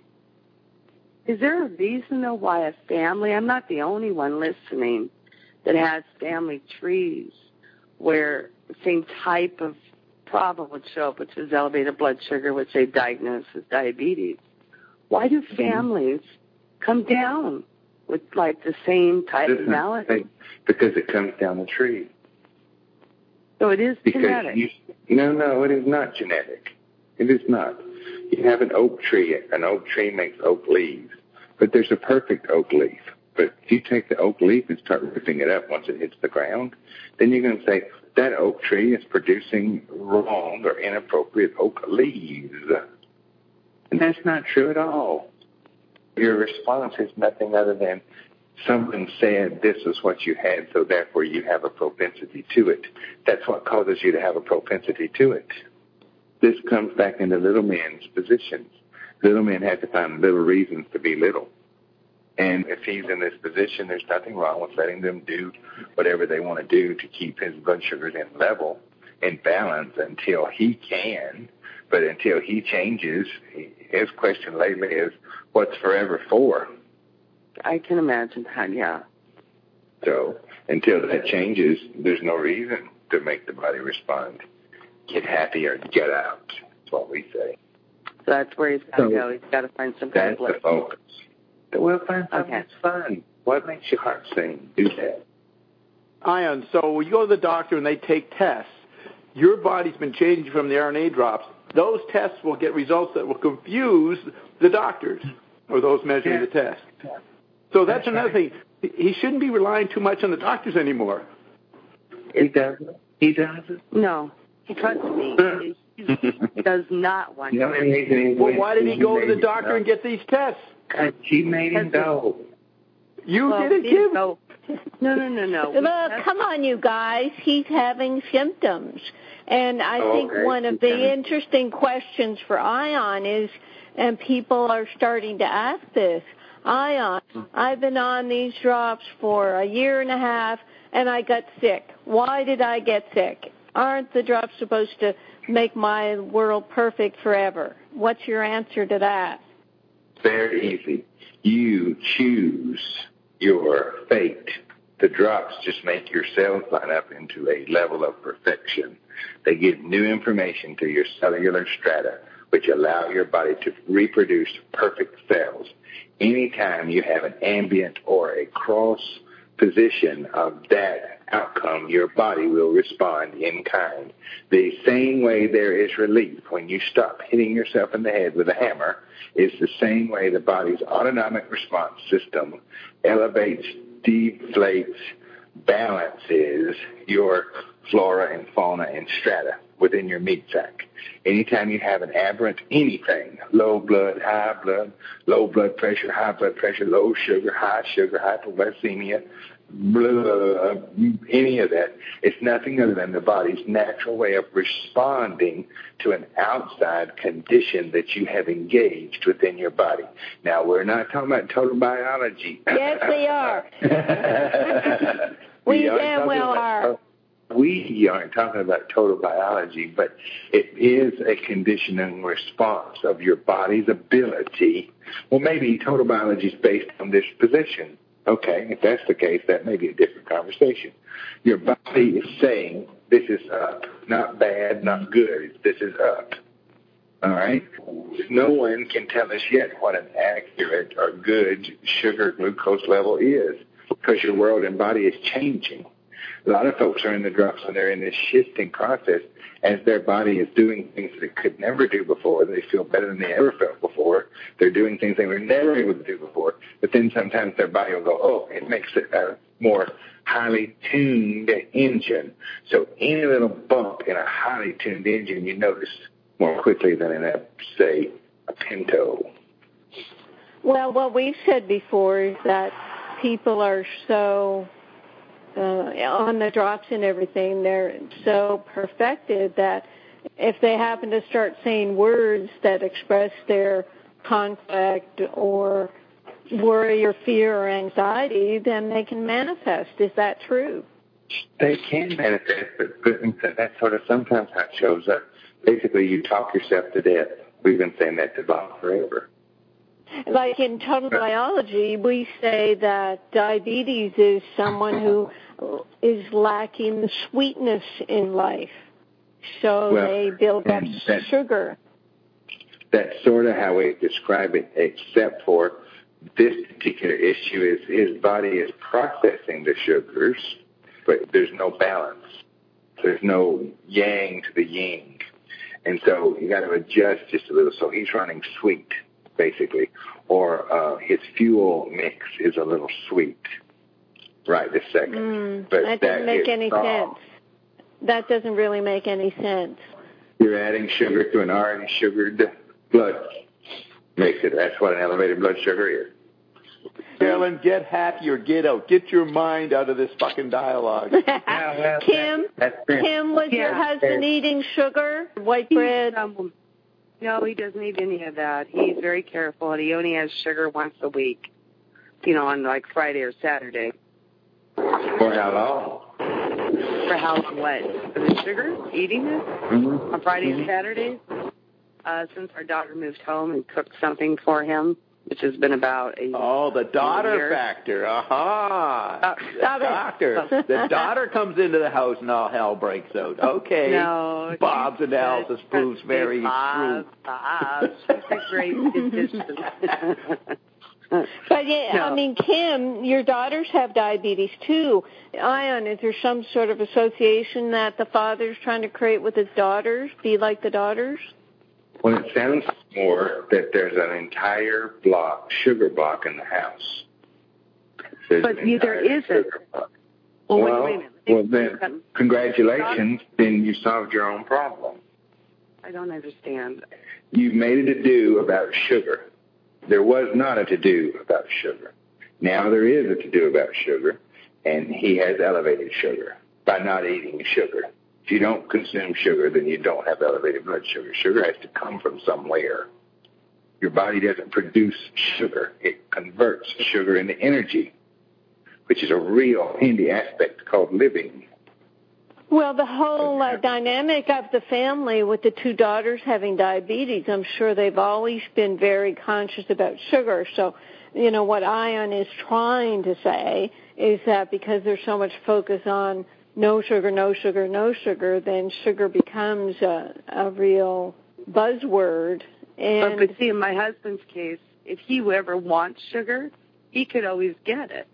[SPEAKER 13] Is there a reason, though, why a family, I'm not the only one listening, that has family trees where the same type of problem would show up, which is elevated blood sugar, which they diagnose as diabetes. Why do families come down with, like, the same type of malady?
[SPEAKER 2] Because it comes down the tree.
[SPEAKER 13] So it is
[SPEAKER 2] because
[SPEAKER 13] genetic.
[SPEAKER 2] You, no, no, it is not genetic. It is not. You have an oak tree. An oak tree makes oak leaves. But there's a perfect oak leaf. But if you take the oak leaf and start ripping it up once it hits the ground, then you're going to say, that oak tree is producing wrong or inappropriate oak leaves. And that's not true at all. Your response is nothing other than, someone said this is what you had, so therefore you have a propensity to it. That's what causes you to have a propensity to it. This comes back into little men's positions. Little men have to find little reasons to be little. And if he's in this position, there's nothing wrong with letting them do whatever they want to do to keep his blood sugars in level, in balance, until he can. But until he changes, his question lately is, what's forever for?
[SPEAKER 13] I can imagine that, yeah.
[SPEAKER 2] So until that changes, there's no reason to make the body respond. Get happy or get out. That's what we say.
[SPEAKER 13] So that's where he's got to so go. He's got to find some kind of
[SPEAKER 2] That's the focus. We'll find something okay. that's fun. What makes your heart sing? Do that.
[SPEAKER 1] Ion, so when you go to the doctor and they take tests, your body's been changing from the R N A drops. Those tests will get results that will confuse the doctors or those measuring yeah. the test. Yeah. So that's, that's another right. thing. He shouldn't be relying too much on the doctors anymore.
[SPEAKER 2] He doesn't. He doesn't.
[SPEAKER 13] No. He trusts me. He does not want
[SPEAKER 2] no,
[SPEAKER 13] to.
[SPEAKER 1] Well, why did he go to the doctor and get these tests?
[SPEAKER 2] Because she made him go.
[SPEAKER 1] You
[SPEAKER 13] well,
[SPEAKER 1] didn't give
[SPEAKER 13] go. No, no, no, no.
[SPEAKER 14] Well, come on, you guys. He's having symptoms. And I
[SPEAKER 2] oh,
[SPEAKER 14] think
[SPEAKER 2] okay.
[SPEAKER 14] one of the interesting questions for Ion is, and people are starting to ask this, Ion, I've been on these drops for a year and a half, and I got sick. Why did I get sick? Aren't the drops supposed to make my world perfect forever? What's your answer to that?
[SPEAKER 2] Very easy. You choose your fate. The drops just make your cells line up into a level of perfection. They give new information to your cellular strata, which allow your body to reproduce perfect cells. Anytime you have an ambient or a cross position of that outcome, your body will respond in kind. The same way there is relief when you stop hitting yourself in the head with a hammer is the same way the body's autonomic response system elevates, deflates, balances your flora and fauna and strata within your meat sac. Anytime you have an aberrant anything, low blood, high blood, low blood pressure, high blood pressure, low sugar, high sugar, hypoglycemia, blah, blah, blah, any of that, it's nothing other than the body's natural way of responding to an outside condition that you have engaged within your body. Now, we're not talking about total biology.
[SPEAKER 14] Yes, we are. we
[SPEAKER 2] we
[SPEAKER 14] damn well are.
[SPEAKER 2] We aren't talking about total biology, but it is a conditioning response of your body's ability. Well, maybe total biology is based on disposition. Okay, if that's the case, that may be a different conversation. Your body is saying, this is up, not bad, not good, this is up. All right? No one can tell us yet what an accurate or good sugar glucose level is, because your world and body is changing. A lot of folks are in the drops when they're in this shifting process as their body is doing things that it could never do before. They feel better than they ever felt before. They're doing things they were never able to do before. But then sometimes their body will go, oh, it makes it a more highly tuned engine. So any little bump in a highly tuned engine you notice more quickly than in a, say, a Pinto.
[SPEAKER 14] Well, what we've said before is that people are so... Uh, on the drops and everything, they're so perfected that if they happen to start saying words that express their conflict or worry or fear or anxiety, then they can manifest. Is that true?
[SPEAKER 2] They can manifest, but, but that's sort of sometimes how it shows up. Basically, you talk yourself to death. We've been saying that to Bob forever.
[SPEAKER 14] Like in total biology, we say that diabetes is someone who is lacking the sweetness in life. So well, they build up that, sugar.
[SPEAKER 2] That's sort of how we describe it, except for this particular issue is his body is processing the sugars, but there's no balance. There's no yang to the yin. And so you got to adjust just a little. So he's running sweet, basically, or uh, his fuel mix is a little sweet right this second.
[SPEAKER 14] Mm,
[SPEAKER 2] but
[SPEAKER 14] that doesn't
[SPEAKER 2] that
[SPEAKER 14] make any
[SPEAKER 2] wrong.
[SPEAKER 14] sense. That doesn't really make any sense.
[SPEAKER 2] You're adding sugar to an already sugared blood makes it. That's what an elevated blood sugar is.
[SPEAKER 1] Carolyn, get happy or get out. Get your mind out of this fucking dialogue.
[SPEAKER 2] yeah, well,
[SPEAKER 14] Kim,
[SPEAKER 2] that,
[SPEAKER 14] Kim, was
[SPEAKER 12] yeah,
[SPEAKER 14] your husband eating sugar, white bread?
[SPEAKER 12] Um, no, he doesn't eat any of that. He's very careful, and he only has sugar once a week, you know, on like Friday or Saturday.
[SPEAKER 2] For how long?
[SPEAKER 12] For how long what? For the sugar? Eating it?
[SPEAKER 2] Mm-hmm.
[SPEAKER 12] On Fridays
[SPEAKER 2] mm-hmm.
[SPEAKER 12] and Saturdays? Uh, since our daughter moved home and cooked something for him, which has been about a
[SPEAKER 1] Oh, the daughter factor. Aha. Uh,
[SPEAKER 12] Stop
[SPEAKER 1] the doctor. The daughter comes into the house and all hell breaks out. Okay.
[SPEAKER 12] No.
[SPEAKER 1] Bob's analysis proves very
[SPEAKER 12] Bob,
[SPEAKER 1] true.
[SPEAKER 12] Bob. She's a great physician.
[SPEAKER 14] But yeah,
[SPEAKER 12] no.
[SPEAKER 14] I mean, Kim, your daughters have diabetes too. Ion, is there some sort of association that the father's trying to create with his daughters? Be like the daughters?
[SPEAKER 2] Well, it sounds more that there's an entire block, sugar block in the house. There's
[SPEAKER 12] but there isn't.
[SPEAKER 2] Well,
[SPEAKER 12] well, wait, wait
[SPEAKER 2] well, then, congratulations. Then you solved your own problem.
[SPEAKER 12] I don't understand.
[SPEAKER 2] You've made a to-do about sugar. There was not a to-do about sugar. Now there is a to-do about sugar, and he has elevated sugar by not eating sugar. If you don't consume sugar, then you don't have elevated blood sugar. Sugar has to come from somewhere. Your body doesn't produce sugar. It converts sugar into energy, which is a real handy aspect called living.
[SPEAKER 14] Well, the whole uh, dynamic of the family with the two daughters having diabetes, I'm sure they've always been very conscious about sugar. So, you know, what Ion is trying to say is that because there's so much focus on no sugar, no sugar, no sugar, then sugar becomes a, a real buzzword. And
[SPEAKER 12] but, but see, in my husband's case, if he ever wants sugar, he could always get it.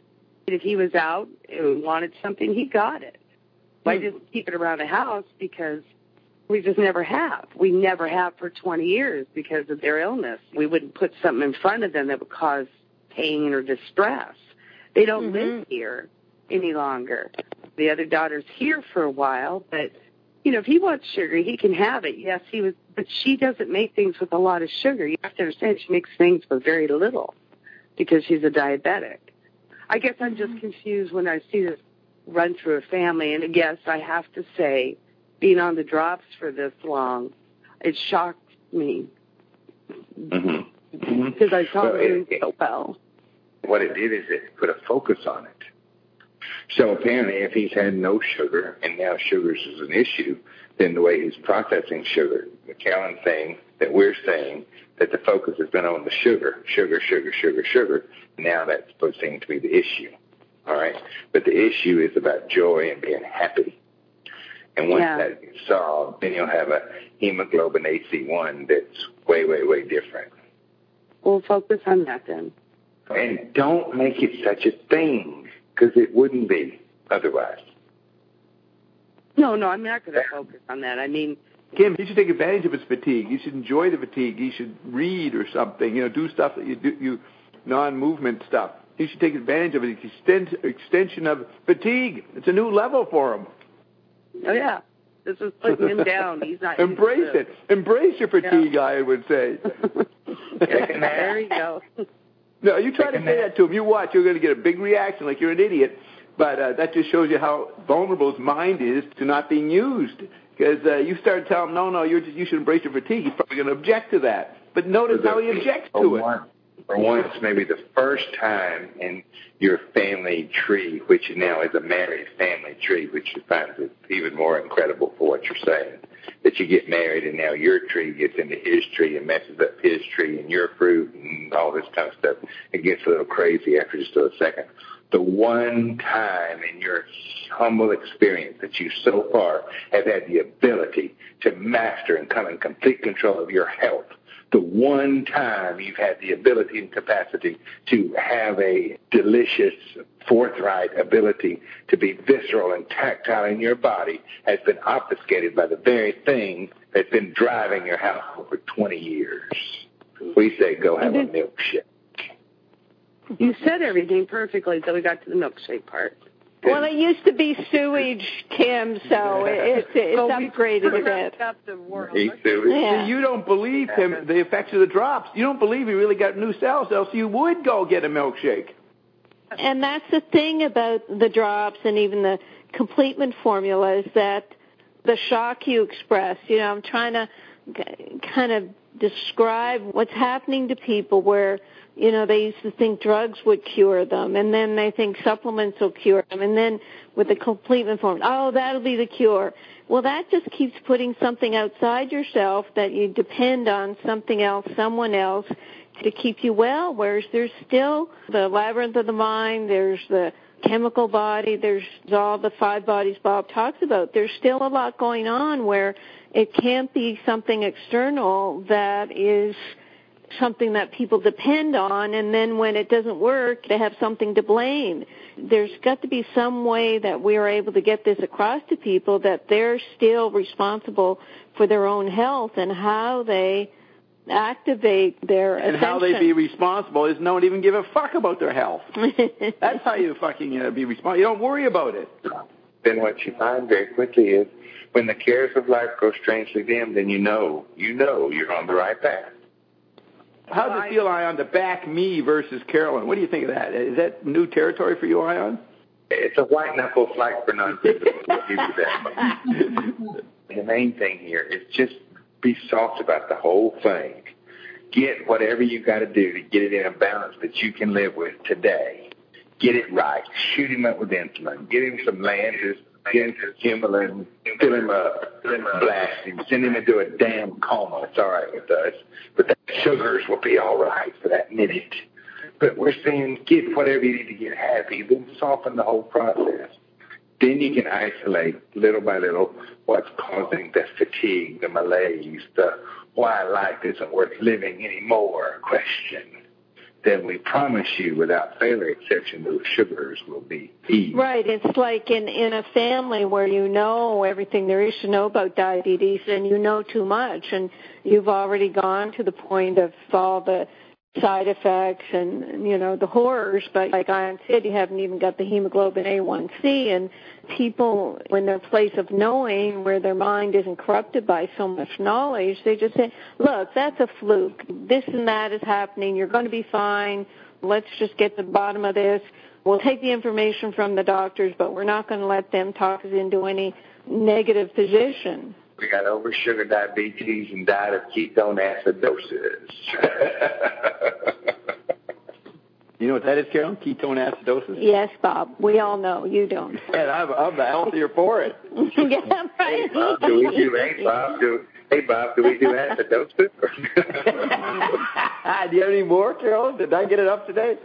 [SPEAKER 12] If he was out and wanted something, he got it. I just keep it around the house because we just never have. We never have for twenty years because of their illness. We wouldn't put something in front of them that would cause pain or distress. They don't mm-hmm. live here any longer. The other daughter's here for a while, but, you know, if he wants sugar, he can have it. Yes, he was, but she doesn't make things with a lot of sugar. You have to understand she makes things with very little because she's a diabetic. I guess I'm just confused when I see this run through a family, and yes, I have to say, being on the drops for this long, it shocked me because mm-hmm. mm-hmm. I saw it so well.
[SPEAKER 2] What it did is it put a focus on it. So apparently, if he's had no sugar and now sugars is an issue, then the way he's processing sugar, the Carolyn saying that we're saying that the focus has been on the sugar, sugar, sugar, sugar, sugar. Now that's supposed to seem to be the issue. All right, but the issue is about joy and being happy. And once yeah. that gets solved, then you'll have a hemoglobin A C one that's way, way, way different.
[SPEAKER 12] We'll focus on that then.
[SPEAKER 2] And don't make it such a thing, because it wouldn't be otherwise.
[SPEAKER 12] No, no, I'm not going to focus on that. I mean,
[SPEAKER 1] Kim, you should take advantage of his fatigue. You should enjoy the fatigue. You should read or something. You know, do stuff that you do, you non-movement stuff. You should take advantage of it. It's extend, extension of fatigue. It's a new level for him.
[SPEAKER 12] Oh, yeah. This is putting him down. He's not
[SPEAKER 1] Embrace it. Embrace your fatigue, yeah. I would say.
[SPEAKER 12] There you go.
[SPEAKER 1] No, you try to say that to him. You watch. You're going to get a big reaction like you're an idiot. But uh, that just shows you how vulnerable his mind is to not being used. Because uh, you start telling him, no, no, you're just, you should embrace your fatigue. He's probably going to object to that. But notice how he objects to it.
[SPEAKER 2] For once, maybe the first time in your family tree, which now is a married family tree, which you find is even more incredible for what you're saying, that you get married and now your tree gets into his tree and messes up his tree and your fruit and all this kind of stuff. It gets a little crazy after just a second. The one time in your humble experience that you so far have had the ability to master and come in complete control of your health, the one time you've had the ability and capacity to have a delicious, forthright ability to be visceral and tactile in your body has been obfuscated by the very thing that's been driving your household for twenty years. We say go have a milkshake.
[SPEAKER 12] You said everything perfectly until we got to the milkshake part.
[SPEAKER 14] Well, it used to be sewage, Kim, so it's it's well, upgraded a bit.
[SPEAKER 1] Yeah. You don't believe him, the effects of the drops. You don't believe he really got new cells, else you would go get a milkshake.
[SPEAKER 14] And that's the thing about the drops and even the completement formula is that the shock you express. You know, I'm trying to kind of describe what's happening to people where, you know, they used to think drugs would cure them, and then they think supplements will cure them, and then with the completement formula, oh, that'll be the cure. Well, that just keeps putting something outside yourself that you depend on something else, someone else, to keep you well, whereas there's still the labyrinth of the mind, there's the chemical body, there's all the five bodies Bob talks about. There's still a lot going on where it can't be something external that is something that people depend on, and then when it doesn't work, they have something to blame. There's got to be some way that we are able to get this across to people that they're still responsible for their own health and how they activate their
[SPEAKER 1] and
[SPEAKER 14] ascension.
[SPEAKER 1] How they be responsible is no one even give a fuck about their health. That's how you fucking uh, be responsible. You don't worry about it.
[SPEAKER 2] Then what you find very quickly is when the cares of life grow strangely dim, then you know, you know you're on the right path.
[SPEAKER 1] How does it feel, Ion, to back me versus Carolyn? What do you think of that? Is that new territory for you, Ion?
[SPEAKER 2] It's a white-knuckle flight for non-physical. The main thing here is just be soft about the whole thing. Get whatever you got to do to get it in a balance that you can live with today. Get it right. Shoot him up with insulin. Get him some Lantus. Get him some Humulin. Fill him up. Blast him. Send him into a damn coma. It's all right with us. But the sugars will be all right for that minute. But we're saying get whatever you need to get happy. Then soften the whole process. Then you can isolate little by little what's causing the fatigue, the malaise, the why life isn't worth living anymore question. then we promise you without failure exception those sugars will be eased.
[SPEAKER 14] Right. It's like in, in a family where you know everything there is to know about diabetes and you know too much and you've already gone to the point of all the side effects and, you know, the horrors. But like I said, you haven't even got the hemoglobin A one C. And people, in their place of knowing where their mind isn't corrupted by so much knowledge, they just say, look, that's a fluke. This and that is happening. You're going to be fine. Let's just get to the bottom of this. We'll take the information from the doctors, but we're not going to let them talk us into any negative position.
[SPEAKER 2] We got over sugar diabetes and died of ketone acidosis.
[SPEAKER 1] You know what that is, Carol? Ketone acidosis?
[SPEAKER 14] Yes, Bob. We all know. You don't.
[SPEAKER 1] And I'm, I'm the healthier for it.
[SPEAKER 14] Yeah, right.
[SPEAKER 2] Hey, Bob, do we do, hey, Bob, do, hey, Bob, do we do acidosis? Do
[SPEAKER 1] you have any more, Carol? Did I get it up today?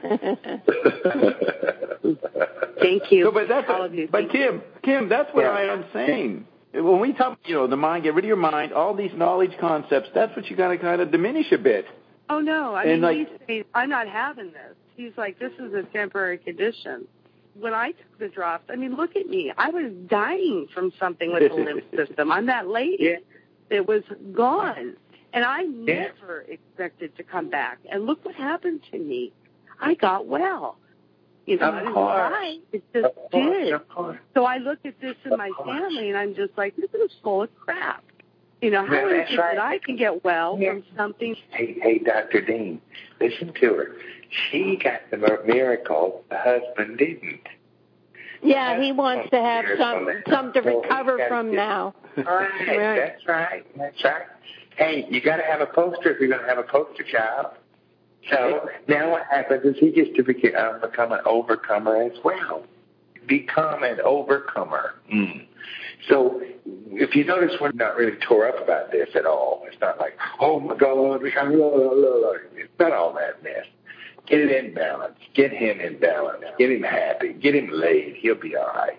[SPEAKER 12] Thank you.
[SPEAKER 1] So, but that's a, but Kim, Kim, that's what
[SPEAKER 2] yeah.
[SPEAKER 1] I am saying. When we talk, you know, the mind, get rid of your mind, all these knowledge concepts, that's what you got to kind of diminish a bit.
[SPEAKER 13] Oh, no. I
[SPEAKER 1] and
[SPEAKER 13] mean,
[SPEAKER 1] like,
[SPEAKER 13] he's saying, I'm not having this. He's like, this is a temporary condition. When I took the drops, I mean, look at me. I was dying from something with the lymph system. I'm that lady.
[SPEAKER 2] Yeah.
[SPEAKER 13] It was gone. And I
[SPEAKER 2] Yeah.
[SPEAKER 13] never expected to come back. And look what happened to me. I got well. You know,
[SPEAKER 2] Of
[SPEAKER 13] I didn't
[SPEAKER 2] course.
[SPEAKER 13] cry. It just
[SPEAKER 2] Of course,
[SPEAKER 13] did.
[SPEAKER 2] of course.
[SPEAKER 13] So I look at this in
[SPEAKER 2] Of
[SPEAKER 13] my
[SPEAKER 2] course.
[SPEAKER 13] family, and I'm just like, this is full of crap. You know, how
[SPEAKER 2] Yeah,
[SPEAKER 13] is
[SPEAKER 2] that's
[SPEAKER 13] it
[SPEAKER 2] right.
[SPEAKER 13] that I can get well
[SPEAKER 2] Yeah.
[SPEAKER 13] from something?
[SPEAKER 2] Hey, hey, Doctor Dean, listen to her. She got the miracle the husband didn't.
[SPEAKER 14] Yeah, he wants to have some some to recover
[SPEAKER 2] Well,
[SPEAKER 14] from
[SPEAKER 2] get-
[SPEAKER 14] now.
[SPEAKER 2] Right, right, that's right, that's right. Hey, you got to have a poster if you're going to have a poster child. So now what happens is he gets to become, uh, become an overcomer as well. Become an overcomer. Mm. So if you notice, we're not really tore up about this at all. It's not like, oh my God, we got blah, blah, blah, blah. It's not all that mess. Get it in balance. Get him in balance. Get him happy. Get him laid. He'll be all right.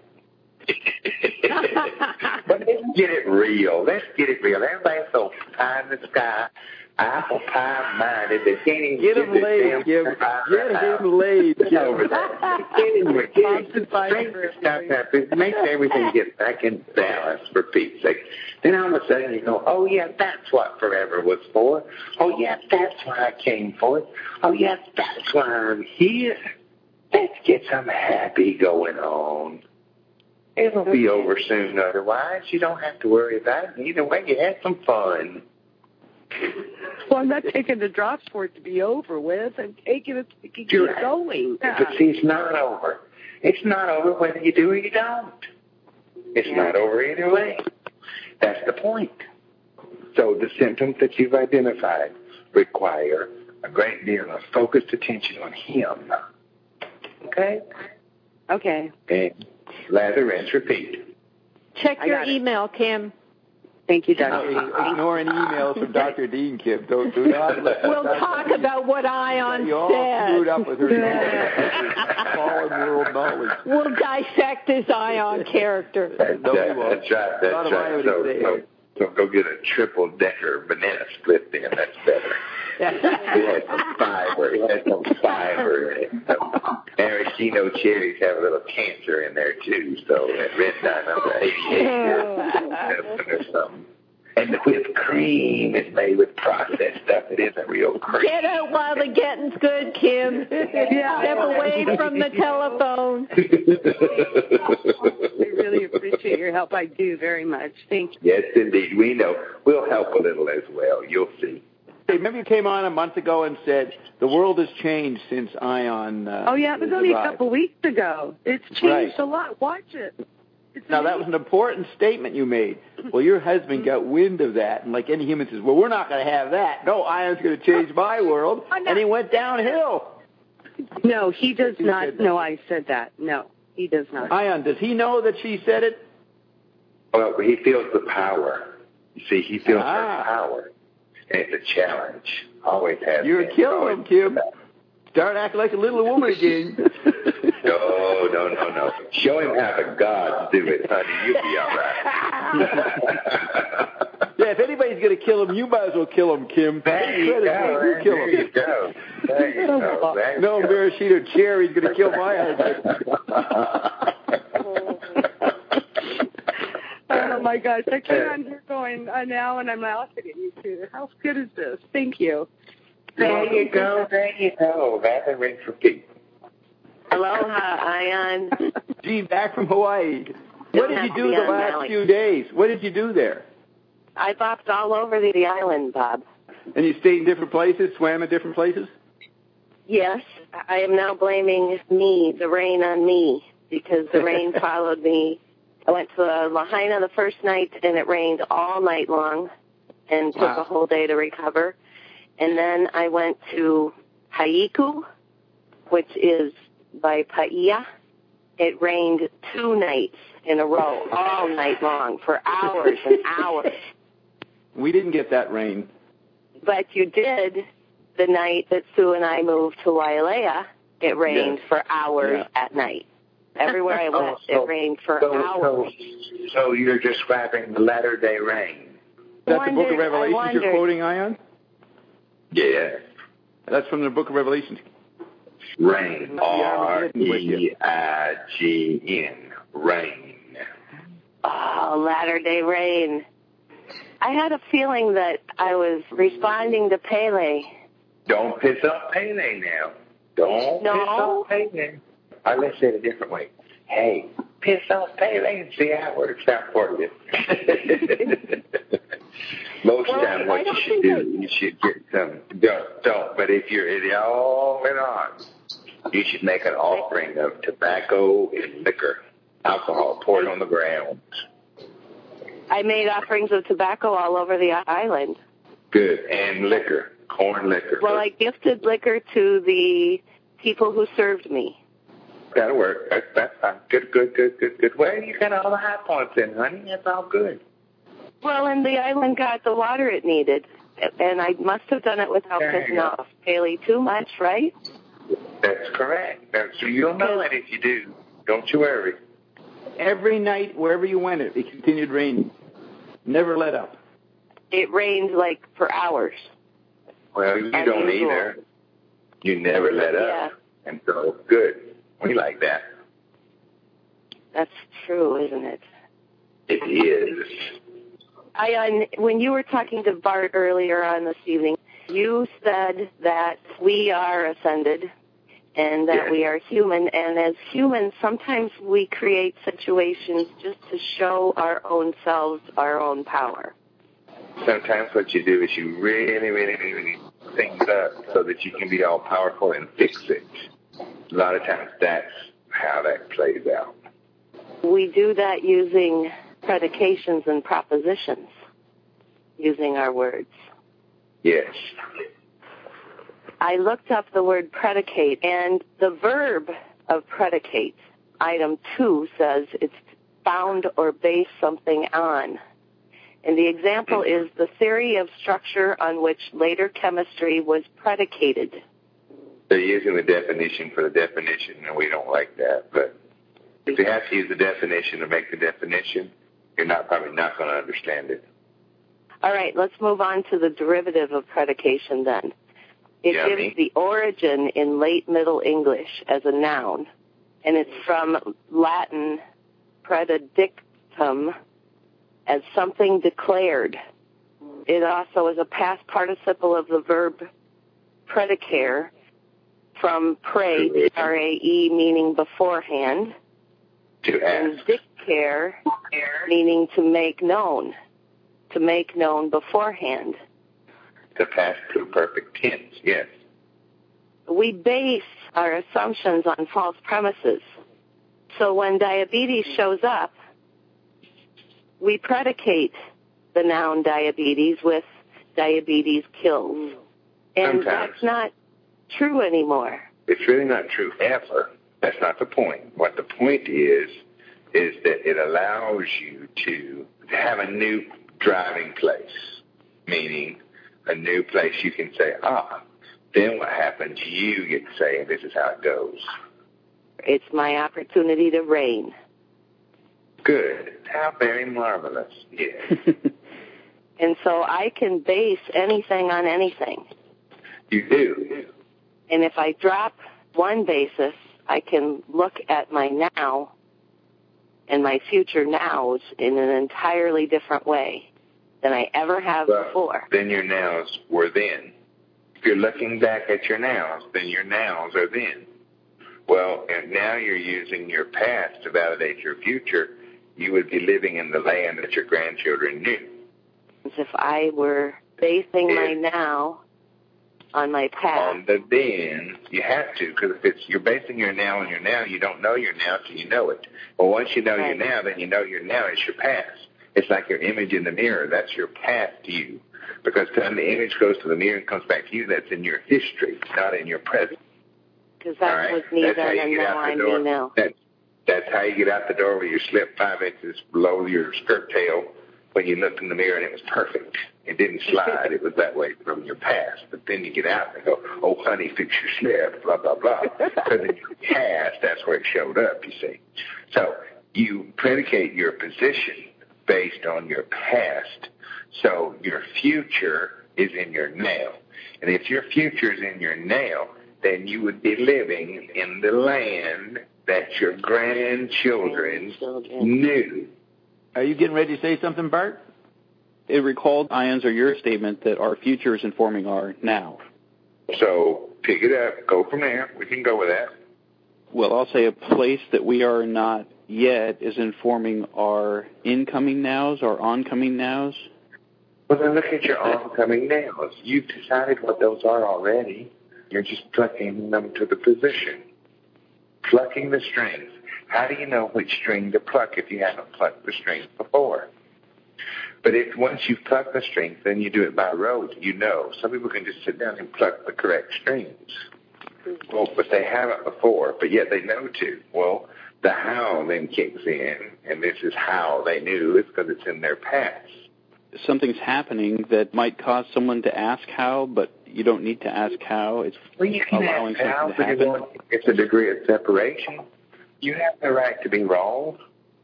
[SPEAKER 2] But let's get it real. Let's get it real. Everybody's so pie in the sky, apple pie minded. They can't even
[SPEAKER 1] get him laid, Kim. Get him laid.
[SPEAKER 2] Get over that. Get him with it. It makes everything get back in balance, for Pete's sake. Then all of a sudden you go, oh, yeah, that's what forever was for. Oh, yeah, that's why I came for it. Oh, yeah, that's why I'm here. Let's get some happy going on. It'll be over soon otherwise. You don't have to worry about it. Either way, you had some fun.
[SPEAKER 13] Well, I'm not taking the drops for it to be over with. I'm taking it to keep
[SPEAKER 2] Sure.
[SPEAKER 13] it going.
[SPEAKER 2] But see, it's not over. It's not over whether you do or you don't. It's
[SPEAKER 13] Yeah.
[SPEAKER 2] not over either way. That's the point. So the symptoms that you've identified require a great deal of focused attention on him. Okay?
[SPEAKER 13] Okay.
[SPEAKER 2] Okay. Lather, rinse, repeat.
[SPEAKER 14] Check
[SPEAKER 13] I
[SPEAKER 14] your
[SPEAKER 13] got it.
[SPEAKER 14] email, Kim.
[SPEAKER 13] Thank you, Doctor
[SPEAKER 1] Ignore any emails from Doctor Dean, Kim. Don't do not let
[SPEAKER 14] We'll
[SPEAKER 1] Doctor
[SPEAKER 14] talk
[SPEAKER 1] Dean.
[SPEAKER 14] about what Ion
[SPEAKER 1] You all
[SPEAKER 14] said.
[SPEAKER 1] screwed up with her fallen world knowledge.
[SPEAKER 14] We'll dissect this Ion character.
[SPEAKER 2] That's,
[SPEAKER 1] No, we
[SPEAKER 2] uh,
[SPEAKER 1] won't.
[SPEAKER 2] that's right.
[SPEAKER 1] A lot
[SPEAKER 2] That's
[SPEAKER 1] of
[SPEAKER 2] right.
[SPEAKER 1] irony
[SPEAKER 2] So,
[SPEAKER 1] there.
[SPEAKER 2] so, so go get a triple decker banana split then. That's better. It has some fiber. It has some fiber in it. Some maraschino cherries have a little cancer in there too. So that red dye number eighty-eight or something. And the whipped cream is made with processed stuff. It isn't real cream.
[SPEAKER 14] Get out while the getting's good, Kim. Step away from the telephone.
[SPEAKER 13] We really appreciate your help. I do very much. Thank you.
[SPEAKER 2] Yes, indeed. We know. We'll help a little as well. You'll see.
[SPEAKER 1] Hey, remember you came on a month ago and said the world has changed since Ion uh,
[SPEAKER 13] Oh, yeah, it was
[SPEAKER 1] has
[SPEAKER 13] only a
[SPEAKER 1] arrived.
[SPEAKER 13] couple weeks ago. It's changed
[SPEAKER 1] Right.
[SPEAKER 13] a lot. Watch it. It's
[SPEAKER 1] Now, that was an important statement you made. Well, your husband got wind of that, and like any human says, well, we're not going to have that. No, Ion's going to change my world, and he went downhill.
[SPEAKER 13] No, he does
[SPEAKER 1] He
[SPEAKER 13] not.
[SPEAKER 1] said that.
[SPEAKER 13] No, I said that. No, he does not.
[SPEAKER 1] Ion, does he know that she said it?
[SPEAKER 2] Well, he feels the power. You see, he feels
[SPEAKER 1] Ah.
[SPEAKER 2] her power. And it's a challenge. Always has
[SPEAKER 1] You're
[SPEAKER 2] been.
[SPEAKER 1] killing him, Kim. Start acting like a little woman again.
[SPEAKER 2] No, no, no, no. Show him how the gods do it, honey. You'll be all right.
[SPEAKER 1] Yeah, if anybody's going to kill him, you might as well kill him, Kim.
[SPEAKER 2] There you
[SPEAKER 1] Credit
[SPEAKER 2] go.
[SPEAKER 1] me, you kill
[SPEAKER 2] There
[SPEAKER 1] him.
[SPEAKER 2] you go. There you go. There
[SPEAKER 1] no,
[SPEAKER 2] you go.
[SPEAKER 1] maraschino cherry's going to kill my husband.
[SPEAKER 7] Oh my gosh, I came on here going uh, now, and I'm laughing at you too. How good is this? Thank you.
[SPEAKER 2] There you go. There you go. That's a ring for Pete.
[SPEAKER 4] Aloha, Ion.
[SPEAKER 1] Gee, back from Hawaii. What did you do the last few days? What did you do there?
[SPEAKER 4] I bopped all over the, the island, Bob.
[SPEAKER 1] And you stayed in different places, swam in different places?
[SPEAKER 4] Yes, I am now blaming me, the rain on me, because the rain followed me. I went to uh, Lahaina the first night, and it rained all night long and took
[SPEAKER 1] Wow.
[SPEAKER 4] a whole day to recover. And then I went to Haiku, which is by Paia. It rained two nights in a row, all night long, for hours and hours.
[SPEAKER 1] We didn't get that rain.
[SPEAKER 4] But you did the night that Sue and I moved to Wailea. It rained
[SPEAKER 1] Yes.
[SPEAKER 4] for hours
[SPEAKER 1] Yeah.
[SPEAKER 4] at night. Everywhere I went,
[SPEAKER 2] Oh, so-
[SPEAKER 4] it rained for
[SPEAKER 2] so,
[SPEAKER 4] hours.
[SPEAKER 2] So, so you're describing the latter day rain.
[SPEAKER 1] That's the book of
[SPEAKER 4] Wondered- I
[SPEAKER 1] Revelations
[SPEAKER 4] wondered.
[SPEAKER 1] you're quoting, Ion?
[SPEAKER 2] Yeah.
[SPEAKER 1] That's from the book of Revelations.
[SPEAKER 2] Rain. R
[SPEAKER 1] Armageddon with you.
[SPEAKER 2] E I G N. Rain.
[SPEAKER 4] Oh, latter-day rain. I had a feeling that I was responding to Pele.
[SPEAKER 2] Don't piss off Pele now. Don't
[SPEAKER 4] No.
[SPEAKER 2] piss off Pele. Or let's say it a different way. Hey, piss off Pele and see how it works out for you. Most
[SPEAKER 4] Well,
[SPEAKER 2] of the time,
[SPEAKER 4] I
[SPEAKER 2] what you
[SPEAKER 4] don't
[SPEAKER 2] should
[SPEAKER 4] think
[SPEAKER 2] do,
[SPEAKER 4] I-
[SPEAKER 2] you should get some. Don't, don't. But if you're in all in on, you should make an offering of tobacco and liquor, alcohol, pour it on the ground.
[SPEAKER 4] I made offerings of tobacco all over the island.
[SPEAKER 2] Good. And liquor, corn liquor.
[SPEAKER 4] Well, I gifted liquor to the people who served me.
[SPEAKER 2] That'll work. That's, that's fine. Good, good, good, good, good. Well, you got all the high points in, honey. That's all good.
[SPEAKER 4] Well, and the island got the water it needed, and I must have done it without
[SPEAKER 2] There you
[SPEAKER 4] pissing
[SPEAKER 2] go.
[SPEAKER 4] off Paley too much, right?
[SPEAKER 2] That's correct. That's, so you'll know that if you do. Don't you worry.
[SPEAKER 1] Every night, wherever you went, it, it continued raining. Never let up.
[SPEAKER 4] It rained like for hours.
[SPEAKER 2] Well, you don't
[SPEAKER 4] Unusual.
[SPEAKER 2] either. You never let up.
[SPEAKER 4] Yeah,
[SPEAKER 2] And so, good. We like that.
[SPEAKER 4] that's true, isn't it?
[SPEAKER 2] It is.
[SPEAKER 4] I, uh, when you were talking to Bart earlier on this evening, you said that we are ascended and that
[SPEAKER 2] Yes.
[SPEAKER 4] we are human, and as humans, sometimes we create situations just to show our own selves our own power.
[SPEAKER 2] Sometimes what you do is you really, really, really things up so that you can be all powerful and fix it. A lot of times that's how that plays out.
[SPEAKER 4] We do that using predications and propositions, using our words.
[SPEAKER 2] Yes.
[SPEAKER 4] I looked up the word predicate, and the verb of predicate, item two, says it's found or base something on. And the example is the theory of structure on which later chemistry was predicated.
[SPEAKER 2] They're using the definition for the definition, and we don't like that. But if you have to use the definition to make the definition, you're not probably not going to understand it.
[SPEAKER 4] All right, let's move on to the derivative of predication then. It
[SPEAKER 2] Yummy.
[SPEAKER 4] gives the origin in late Middle English as a noun, and it's from Latin predictum, as something declared. It also is a past participle of the verb predicare, from pre, P R A E, meaning beforehand,
[SPEAKER 2] To
[SPEAKER 4] and
[SPEAKER 2] ask.
[SPEAKER 4] dicare, meaning to make known, to make known beforehand.
[SPEAKER 2] The past to perfect tense, yes.
[SPEAKER 4] We base our assumptions on false premises. So when diabetes shows up, we predicate the noun diabetes with diabetes kills. And
[SPEAKER 2] Sometimes.
[SPEAKER 4] that's not true anymore.
[SPEAKER 2] It's really not true ever. That's not the point. What the point is, is that it allows you to have a new driving place, meaning a new place you can say, ah, then what happens? You get to say, this is how it goes.
[SPEAKER 4] It's my opportunity to reign.
[SPEAKER 2] Good. How very marvelous. Yes.
[SPEAKER 8] And so I can base anything on anything.
[SPEAKER 2] You do.
[SPEAKER 8] And if I drop one basis, I can look at my now and my future nows in an entirely different way than I ever have
[SPEAKER 2] well,
[SPEAKER 8] before.
[SPEAKER 2] Then your nows were then. If you're looking back at your nows, then your nows are then. Well, and now you're using your past to validate your future. You would be living in the land that your grandchildren knew.
[SPEAKER 8] If I were basing if, my now on my past.
[SPEAKER 2] On the then, you have to, because if it's you're basing your now on your now, you don't know your now till you know it. Well, once you know right. your now, then you know your now is your past. It's like your image in the mirror. That's your past you. Because when the image goes to the mirror and comes back to you, that's in your history, not in your present.
[SPEAKER 8] Because that right? was me
[SPEAKER 2] that's
[SPEAKER 8] then, and now I'm me now.
[SPEAKER 2] That, that's how you get out the door where you slip five inches below your skirt tail when you looked in the mirror and it was perfect. It didn't slide. It was that way from your past. But then you get out and go, oh, honey, fix your slip, blah, blah, blah. Because in your past, that's where it showed up, you see. So you predicate your position based on your past. So your future is in your now. And if your future is in your now, then you would be living in the land that your grandchildren knew.
[SPEAKER 1] Are you getting ready to say something, Bart?
[SPEAKER 3] It recalled Ian's or your statement that our future is informing our now.
[SPEAKER 2] So pick it up. Go from there. We can go with that.
[SPEAKER 3] Well, I'll say a place that we are not yet is informing our incoming nows, our oncoming nows.
[SPEAKER 2] Well, then look at your oncoming nows. You've decided what those are already. You're just plucking them to the position. Plucking the strings. How do you know which string to pluck if you haven't plucked the strings before? But if once you've plucked the strings, then you do it by rote. You know. Some people can just sit down and pluck the correct strings. Well, but they haven't before, but yet they know to. Well, the how then kicks in, and this is how they knew. It's because it's in their past.
[SPEAKER 3] Something's happening that might cause someone to ask how, but you don't need to ask how. It's
[SPEAKER 2] well, you can
[SPEAKER 3] allowing
[SPEAKER 2] ask how,
[SPEAKER 3] something to happen.
[SPEAKER 2] It's a degree of separation. You have the right to be wrong.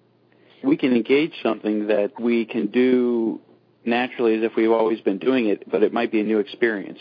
[SPEAKER 3] We can engage something that we can do naturally as if we've always been doing it, but it might be a new experience.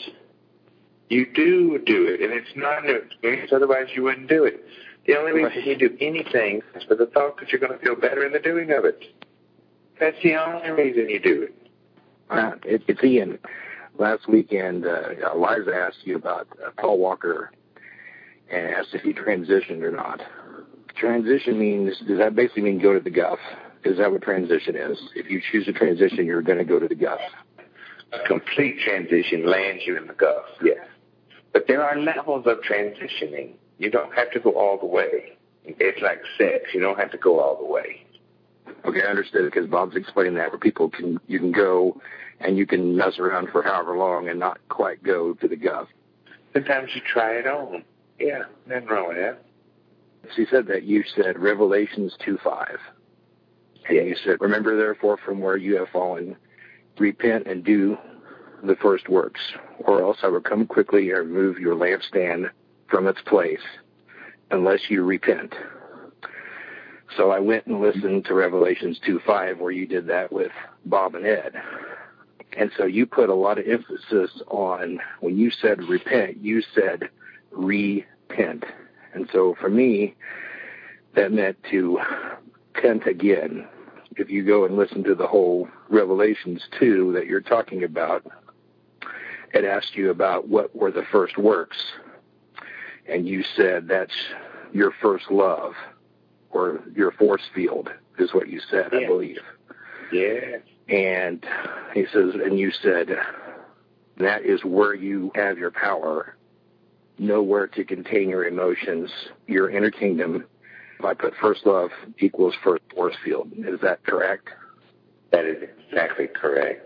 [SPEAKER 2] You do do it, and it's not a new experience, otherwise you wouldn't do it. The only reason right. you do anything is for the thought that you're going to feel better in the doing of it. That's the only reason you do it.
[SPEAKER 15] Uh, it it's Ian. Last weekend, uh, Liza asked you about uh, Paul Walker and asked if he transitioned or not. Transition means, does that basically mean go to the guff? Is that what transition is? If you choose to transition, you're going to go to the guff.
[SPEAKER 2] A complete transition lands you in the guff, yes. But there are levels of transitioning. You don't have to go all the way. It's like sex. You don't have to go all the way.
[SPEAKER 15] Okay, I understood, because Bob's explaining that where people can, you can go and you can mess around for however long and not quite go to the guff.
[SPEAKER 2] Sometimes you try it on. Yeah, nothing wrong with that.
[SPEAKER 15] She said that you said Revelations two five. And yeah. you said, remember therefore from where you have fallen, repent and do the first works, or else I will come quickly and remove your lampstand from its place, unless you repent. So I went and listened to Revelations two five, where you did that with Bob and Ed. And so you put a lot of emphasis on, when you said repent, you said repent. And so for me, that meant to pent again. If you go and listen to the whole Revelations two that you're talking about, it asked you about what were the first works. And you said that's your first love, or your force field, is what you said, yeah. I believe.
[SPEAKER 2] Yeah.
[SPEAKER 15] And he says, and you said, that is where you have your power, nowhere to contain your emotions, your inner kingdom. If I put first love equals first force field. Is that correct?
[SPEAKER 2] That is exactly correct.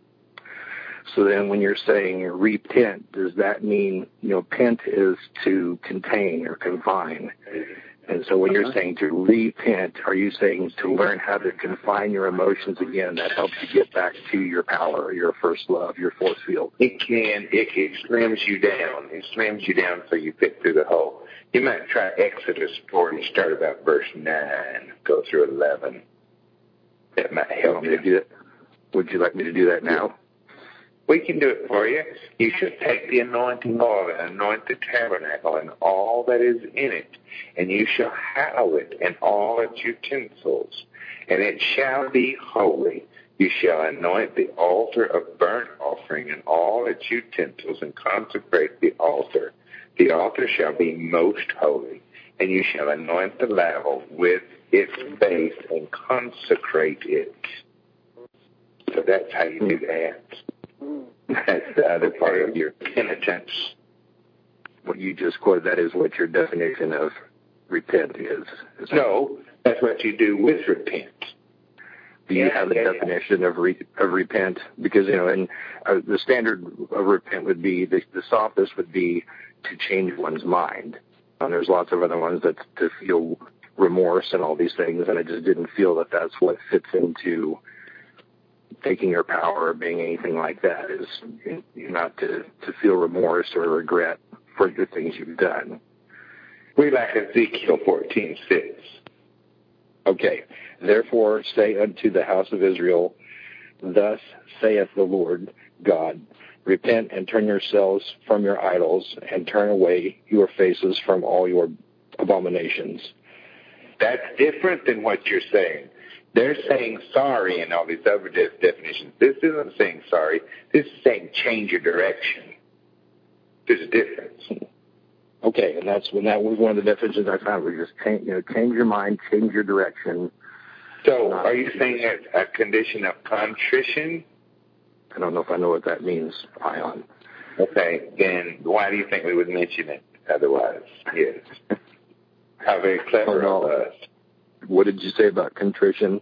[SPEAKER 15] So then when you're saying repent, does that mean, you know, pent is to contain or confine? And so when you're saying to repent, are you saying to learn how to confine your emotions again? That helps you get back to your power, your first love, your force field.
[SPEAKER 2] It can. It, it slams you down. It slams you down so you fit through the hole. You might try Exodus four and start about verse nine, go through eleven. That might help you.
[SPEAKER 15] Do it? Would you like me to do that now?
[SPEAKER 2] We can do it for you. You should take the anointing oil and anoint the tabernacle and all that is in it, and you shall hallow it and all its utensils, and it shall be holy. You shall anoint the altar of burnt offering and all its utensils, and consecrate the altar. The altar shall be most holy, and you shall anoint the laver with its base and consecrate it. So that's how you do that. That's the other part of your penitence.
[SPEAKER 15] What you just quoted, that is what your definition of repent is. is
[SPEAKER 2] no, that's what you do with repent.
[SPEAKER 15] Do you yeah, have a yeah, definition yeah. of re, of repent? Because, you know, and uh, the standard of repent would be, the, the softest would be to change one's mind. And there's lots of other ones that to feel remorse and all these things, and I just didn't feel that that's what fits into taking your power or being anything like that, is not to, to feel remorse or regret for the things you've done.
[SPEAKER 2] We like Ezekiel fourteen six.
[SPEAKER 15] Okay. Therefore say unto the house of Israel, thus saith the Lord God, repent and turn yourselves from your idols, and turn away your faces from all your abominations.
[SPEAKER 2] That's different than what you're saying. They're saying sorry in all these other definitions. This isn't saying sorry. This is saying change your direction. There's a difference.
[SPEAKER 15] Okay, and that's when that was one of the definitions I found. We just change, you know, change your mind, change your direction.
[SPEAKER 2] So, are you saying it's a condition of contrition?
[SPEAKER 15] I don't know if I know what that means, Ion.
[SPEAKER 2] Okay, then why do you think we would mention it otherwise? Yes. How very clever
[SPEAKER 15] oh, no.
[SPEAKER 2] of us.
[SPEAKER 15] What did you say about contrition?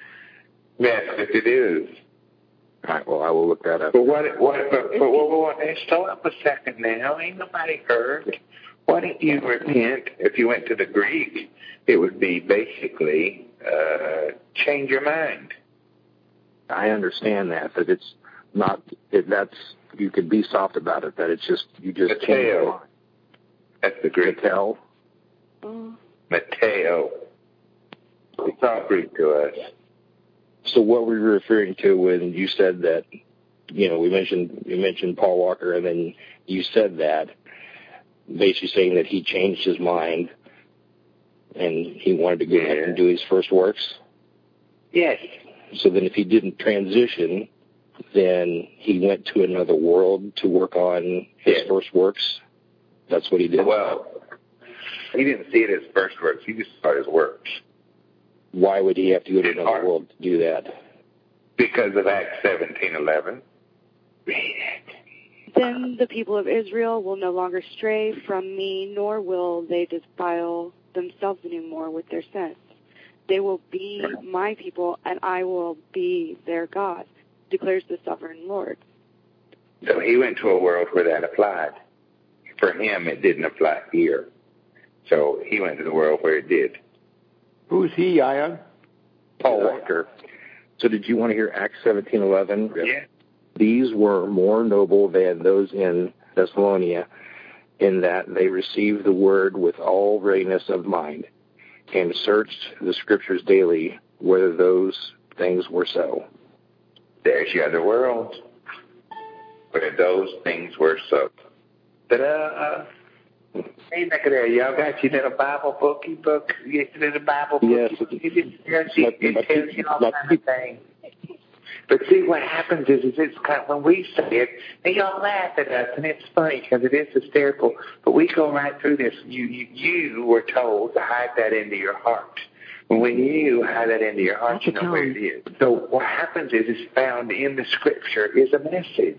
[SPEAKER 2] Yes, it is.
[SPEAKER 15] All right, well, I will look that up.
[SPEAKER 2] But what, what, but, but, what, what, what, slow up a second now. Ain't nobody hurt. Why don't you repent? If you went to the Greek, it would be basically uh, change your mind.
[SPEAKER 15] I understand that, but it's not, it, that's, you could be soft about it, that it's just, you just
[SPEAKER 2] Mateo.
[SPEAKER 15] change your mind.
[SPEAKER 2] That's the Greek.
[SPEAKER 15] Mateo?
[SPEAKER 2] Mm. Mateo. It's all Greek to us.
[SPEAKER 15] So what were you referring to when you said that, you know, we mentioned, you mentioned Paul Walker, and then you said that, basically saying that he changed his mind and he wanted to go yeah. ahead and do his first works?
[SPEAKER 2] Yes.
[SPEAKER 15] So then if he didn't transition, then he went to another world to work on his yeah. first works? That's what he did?
[SPEAKER 2] Well, he didn't see it as first works. He just saw his works.
[SPEAKER 15] Why would he have to go to another world to do that?
[SPEAKER 2] Because of Acts seventeen eleven. Read it.
[SPEAKER 16] Then the people of Israel will no longer stray from me, nor will they defile themselves anymore with their sins. They will be my people, and I will be their God, declares the sovereign Lord.
[SPEAKER 2] So he went to a world where that applied. For him, it didn't apply here. So he went to the world where it did.
[SPEAKER 1] Who's he, Ion?
[SPEAKER 15] Paul Walker. So did you want to hear Acts seventeen eleven?
[SPEAKER 2] Yeah.
[SPEAKER 15] These were more noble than those in Thessalonica, in that they received the word with all readiness of mind, and searched the Scriptures daily whether those things were so.
[SPEAKER 2] There's your other world, where those things were so. Ta-da! Hey, look at there. Y'all got your little Bible bookie book? You get your little Bible bookie
[SPEAKER 15] yes,
[SPEAKER 2] book? It, it, it, it tells you all kind of things. But see, what happens is, is it's kind of, when we say it, they all laugh at us, and it's funny because it is hysterical. But we go right through this. You, you, you were told to hide that into your heart. When you hide that into your heart, you know where it is. So what happens is, it's found in the Scripture is a message.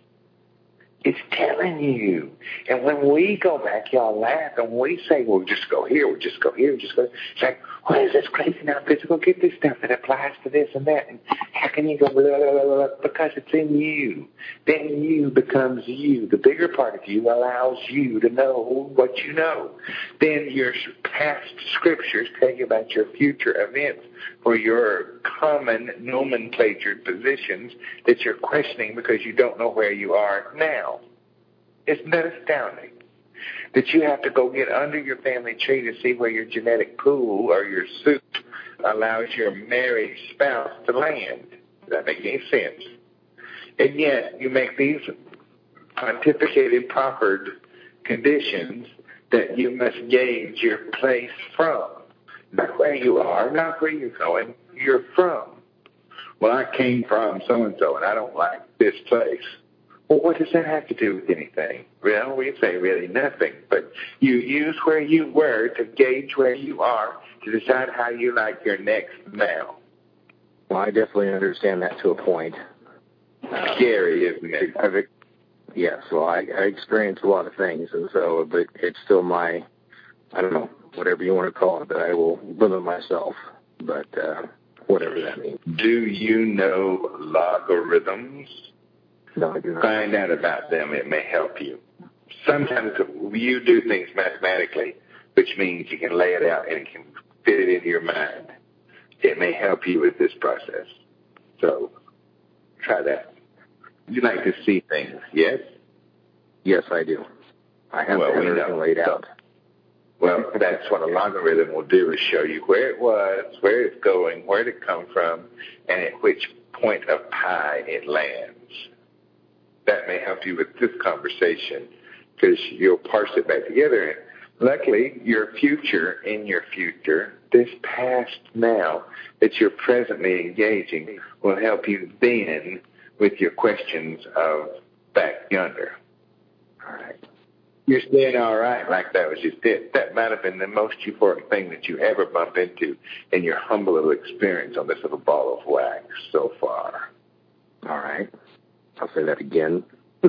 [SPEAKER 2] It's telling you. And when we go back, y'all laugh, and when we say, well, just go here, we'll just go here, we'll just go here. It's like, what is this crazy now? Physical, get this stuff that applies to this and that. And how can you go blah, blah, blah, blah? Because it's in you. Then you becomes you. The bigger part of you allows you to know what you know. Then your past scriptures tell you about your future events for your common nomenclature positions that you're questioning because you don't know where you are now. Isn't that astounding? That you have to go get under your family tree to see where your genetic pool or your suit allows your married spouse to land. Does that make any sense? And yet you make these pontificated, proffered conditions that you must gauge your place from. Not where you are, not where you're going, you're from. Well, I came from so-and-so, and I don't like this place. Well, what does that have to do with anything? Well, we say really nothing, but you use where you were to gauge where you are to decide how you like your next now.
[SPEAKER 15] Well, I definitely understand that to a point.
[SPEAKER 2] Scary, isn't it?
[SPEAKER 15] I've, yes, well, I, I experienced a lot of things, and so, but it's still my, I don't know, whatever you want to call it, but I will limit myself, but uh, whatever that means.
[SPEAKER 2] Do you know logarithms?
[SPEAKER 15] No, I do not.
[SPEAKER 2] Find out about them. It may help you. Sometimes you do things mathematically, which means you can lay it out and it can fit it into your mind. It may help you with this process. So try that. You like to see things, yes?
[SPEAKER 15] Yes, I do. I have
[SPEAKER 2] well,
[SPEAKER 15] everything laid out.
[SPEAKER 2] Well, that's what a logarithm will do, is show you where it was, where it's going, where did it come from, and at which point of pi it lands. That may help you with this conversation, because you'll parse it back together. And luckily, your future in your future, this past now that you're presently engaging, will help you then with your questions of back yonder. All right. You're staying all right, like that was just it. That might have been the most euphoric thing that you ever bump into in your humble little experience on this little ball of wax so far.
[SPEAKER 15] All right. I'll say that again.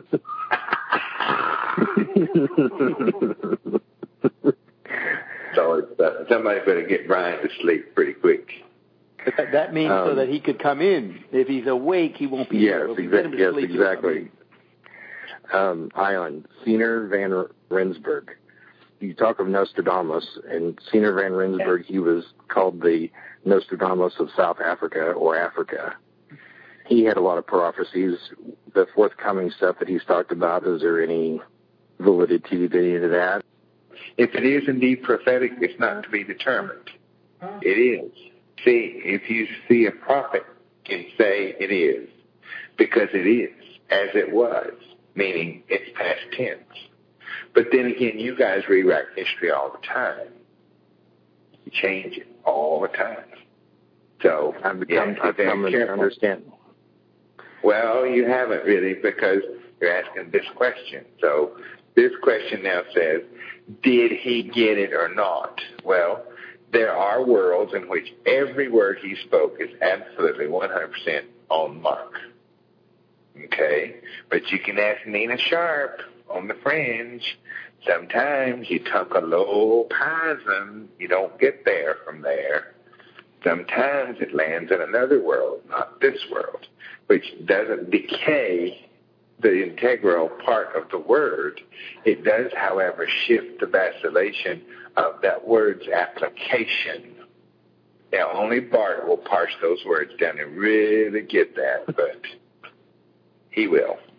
[SPEAKER 2] So it's, uh, somebody better get Brian to sleep pretty quick.
[SPEAKER 1] That, that means um, so that he could come in. If he's awake, he won't be
[SPEAKER 15] yes,
[SPEAKER 1] here.
[SPEAKER 15] Exa- yes, exactly. Um, Ion, Siener van Rensburg. You talk of Nostradamus, and Siener van Rensburg, he was called the Nostradamus of South Africa or Africa. He had a lot of prophecies. The forthcoming stuff that he's talked about, is there any validity to any of that?
[SPEAKER 2] If it is indeed prophetic, it's not to be determined. It is. See, if you see a prophet, you can say it is, because it is, as it was, meaning it's past tense. But then again, you guys rewrite history all the time. You change it all the time. So
[SPEAKER 15] I've become, I've come to understand.
[SPEAKER 2] Well, you haven't really, because you're asking this question. So this question now says, did he get it or not? Well, there are worlds in which every word he spoke is absolutely one hundred percent on mark. Okay? But you can ask Nina Sharp on the fringe. Sometimes you tuck a low poison. You don't get there from there. Sometimes it lands in another world, not this world, which doesn't decay the integral part of the word. It does, however, shift the vacillation of that word's application. Now, only Bart will parse those words down and really get that, but he will.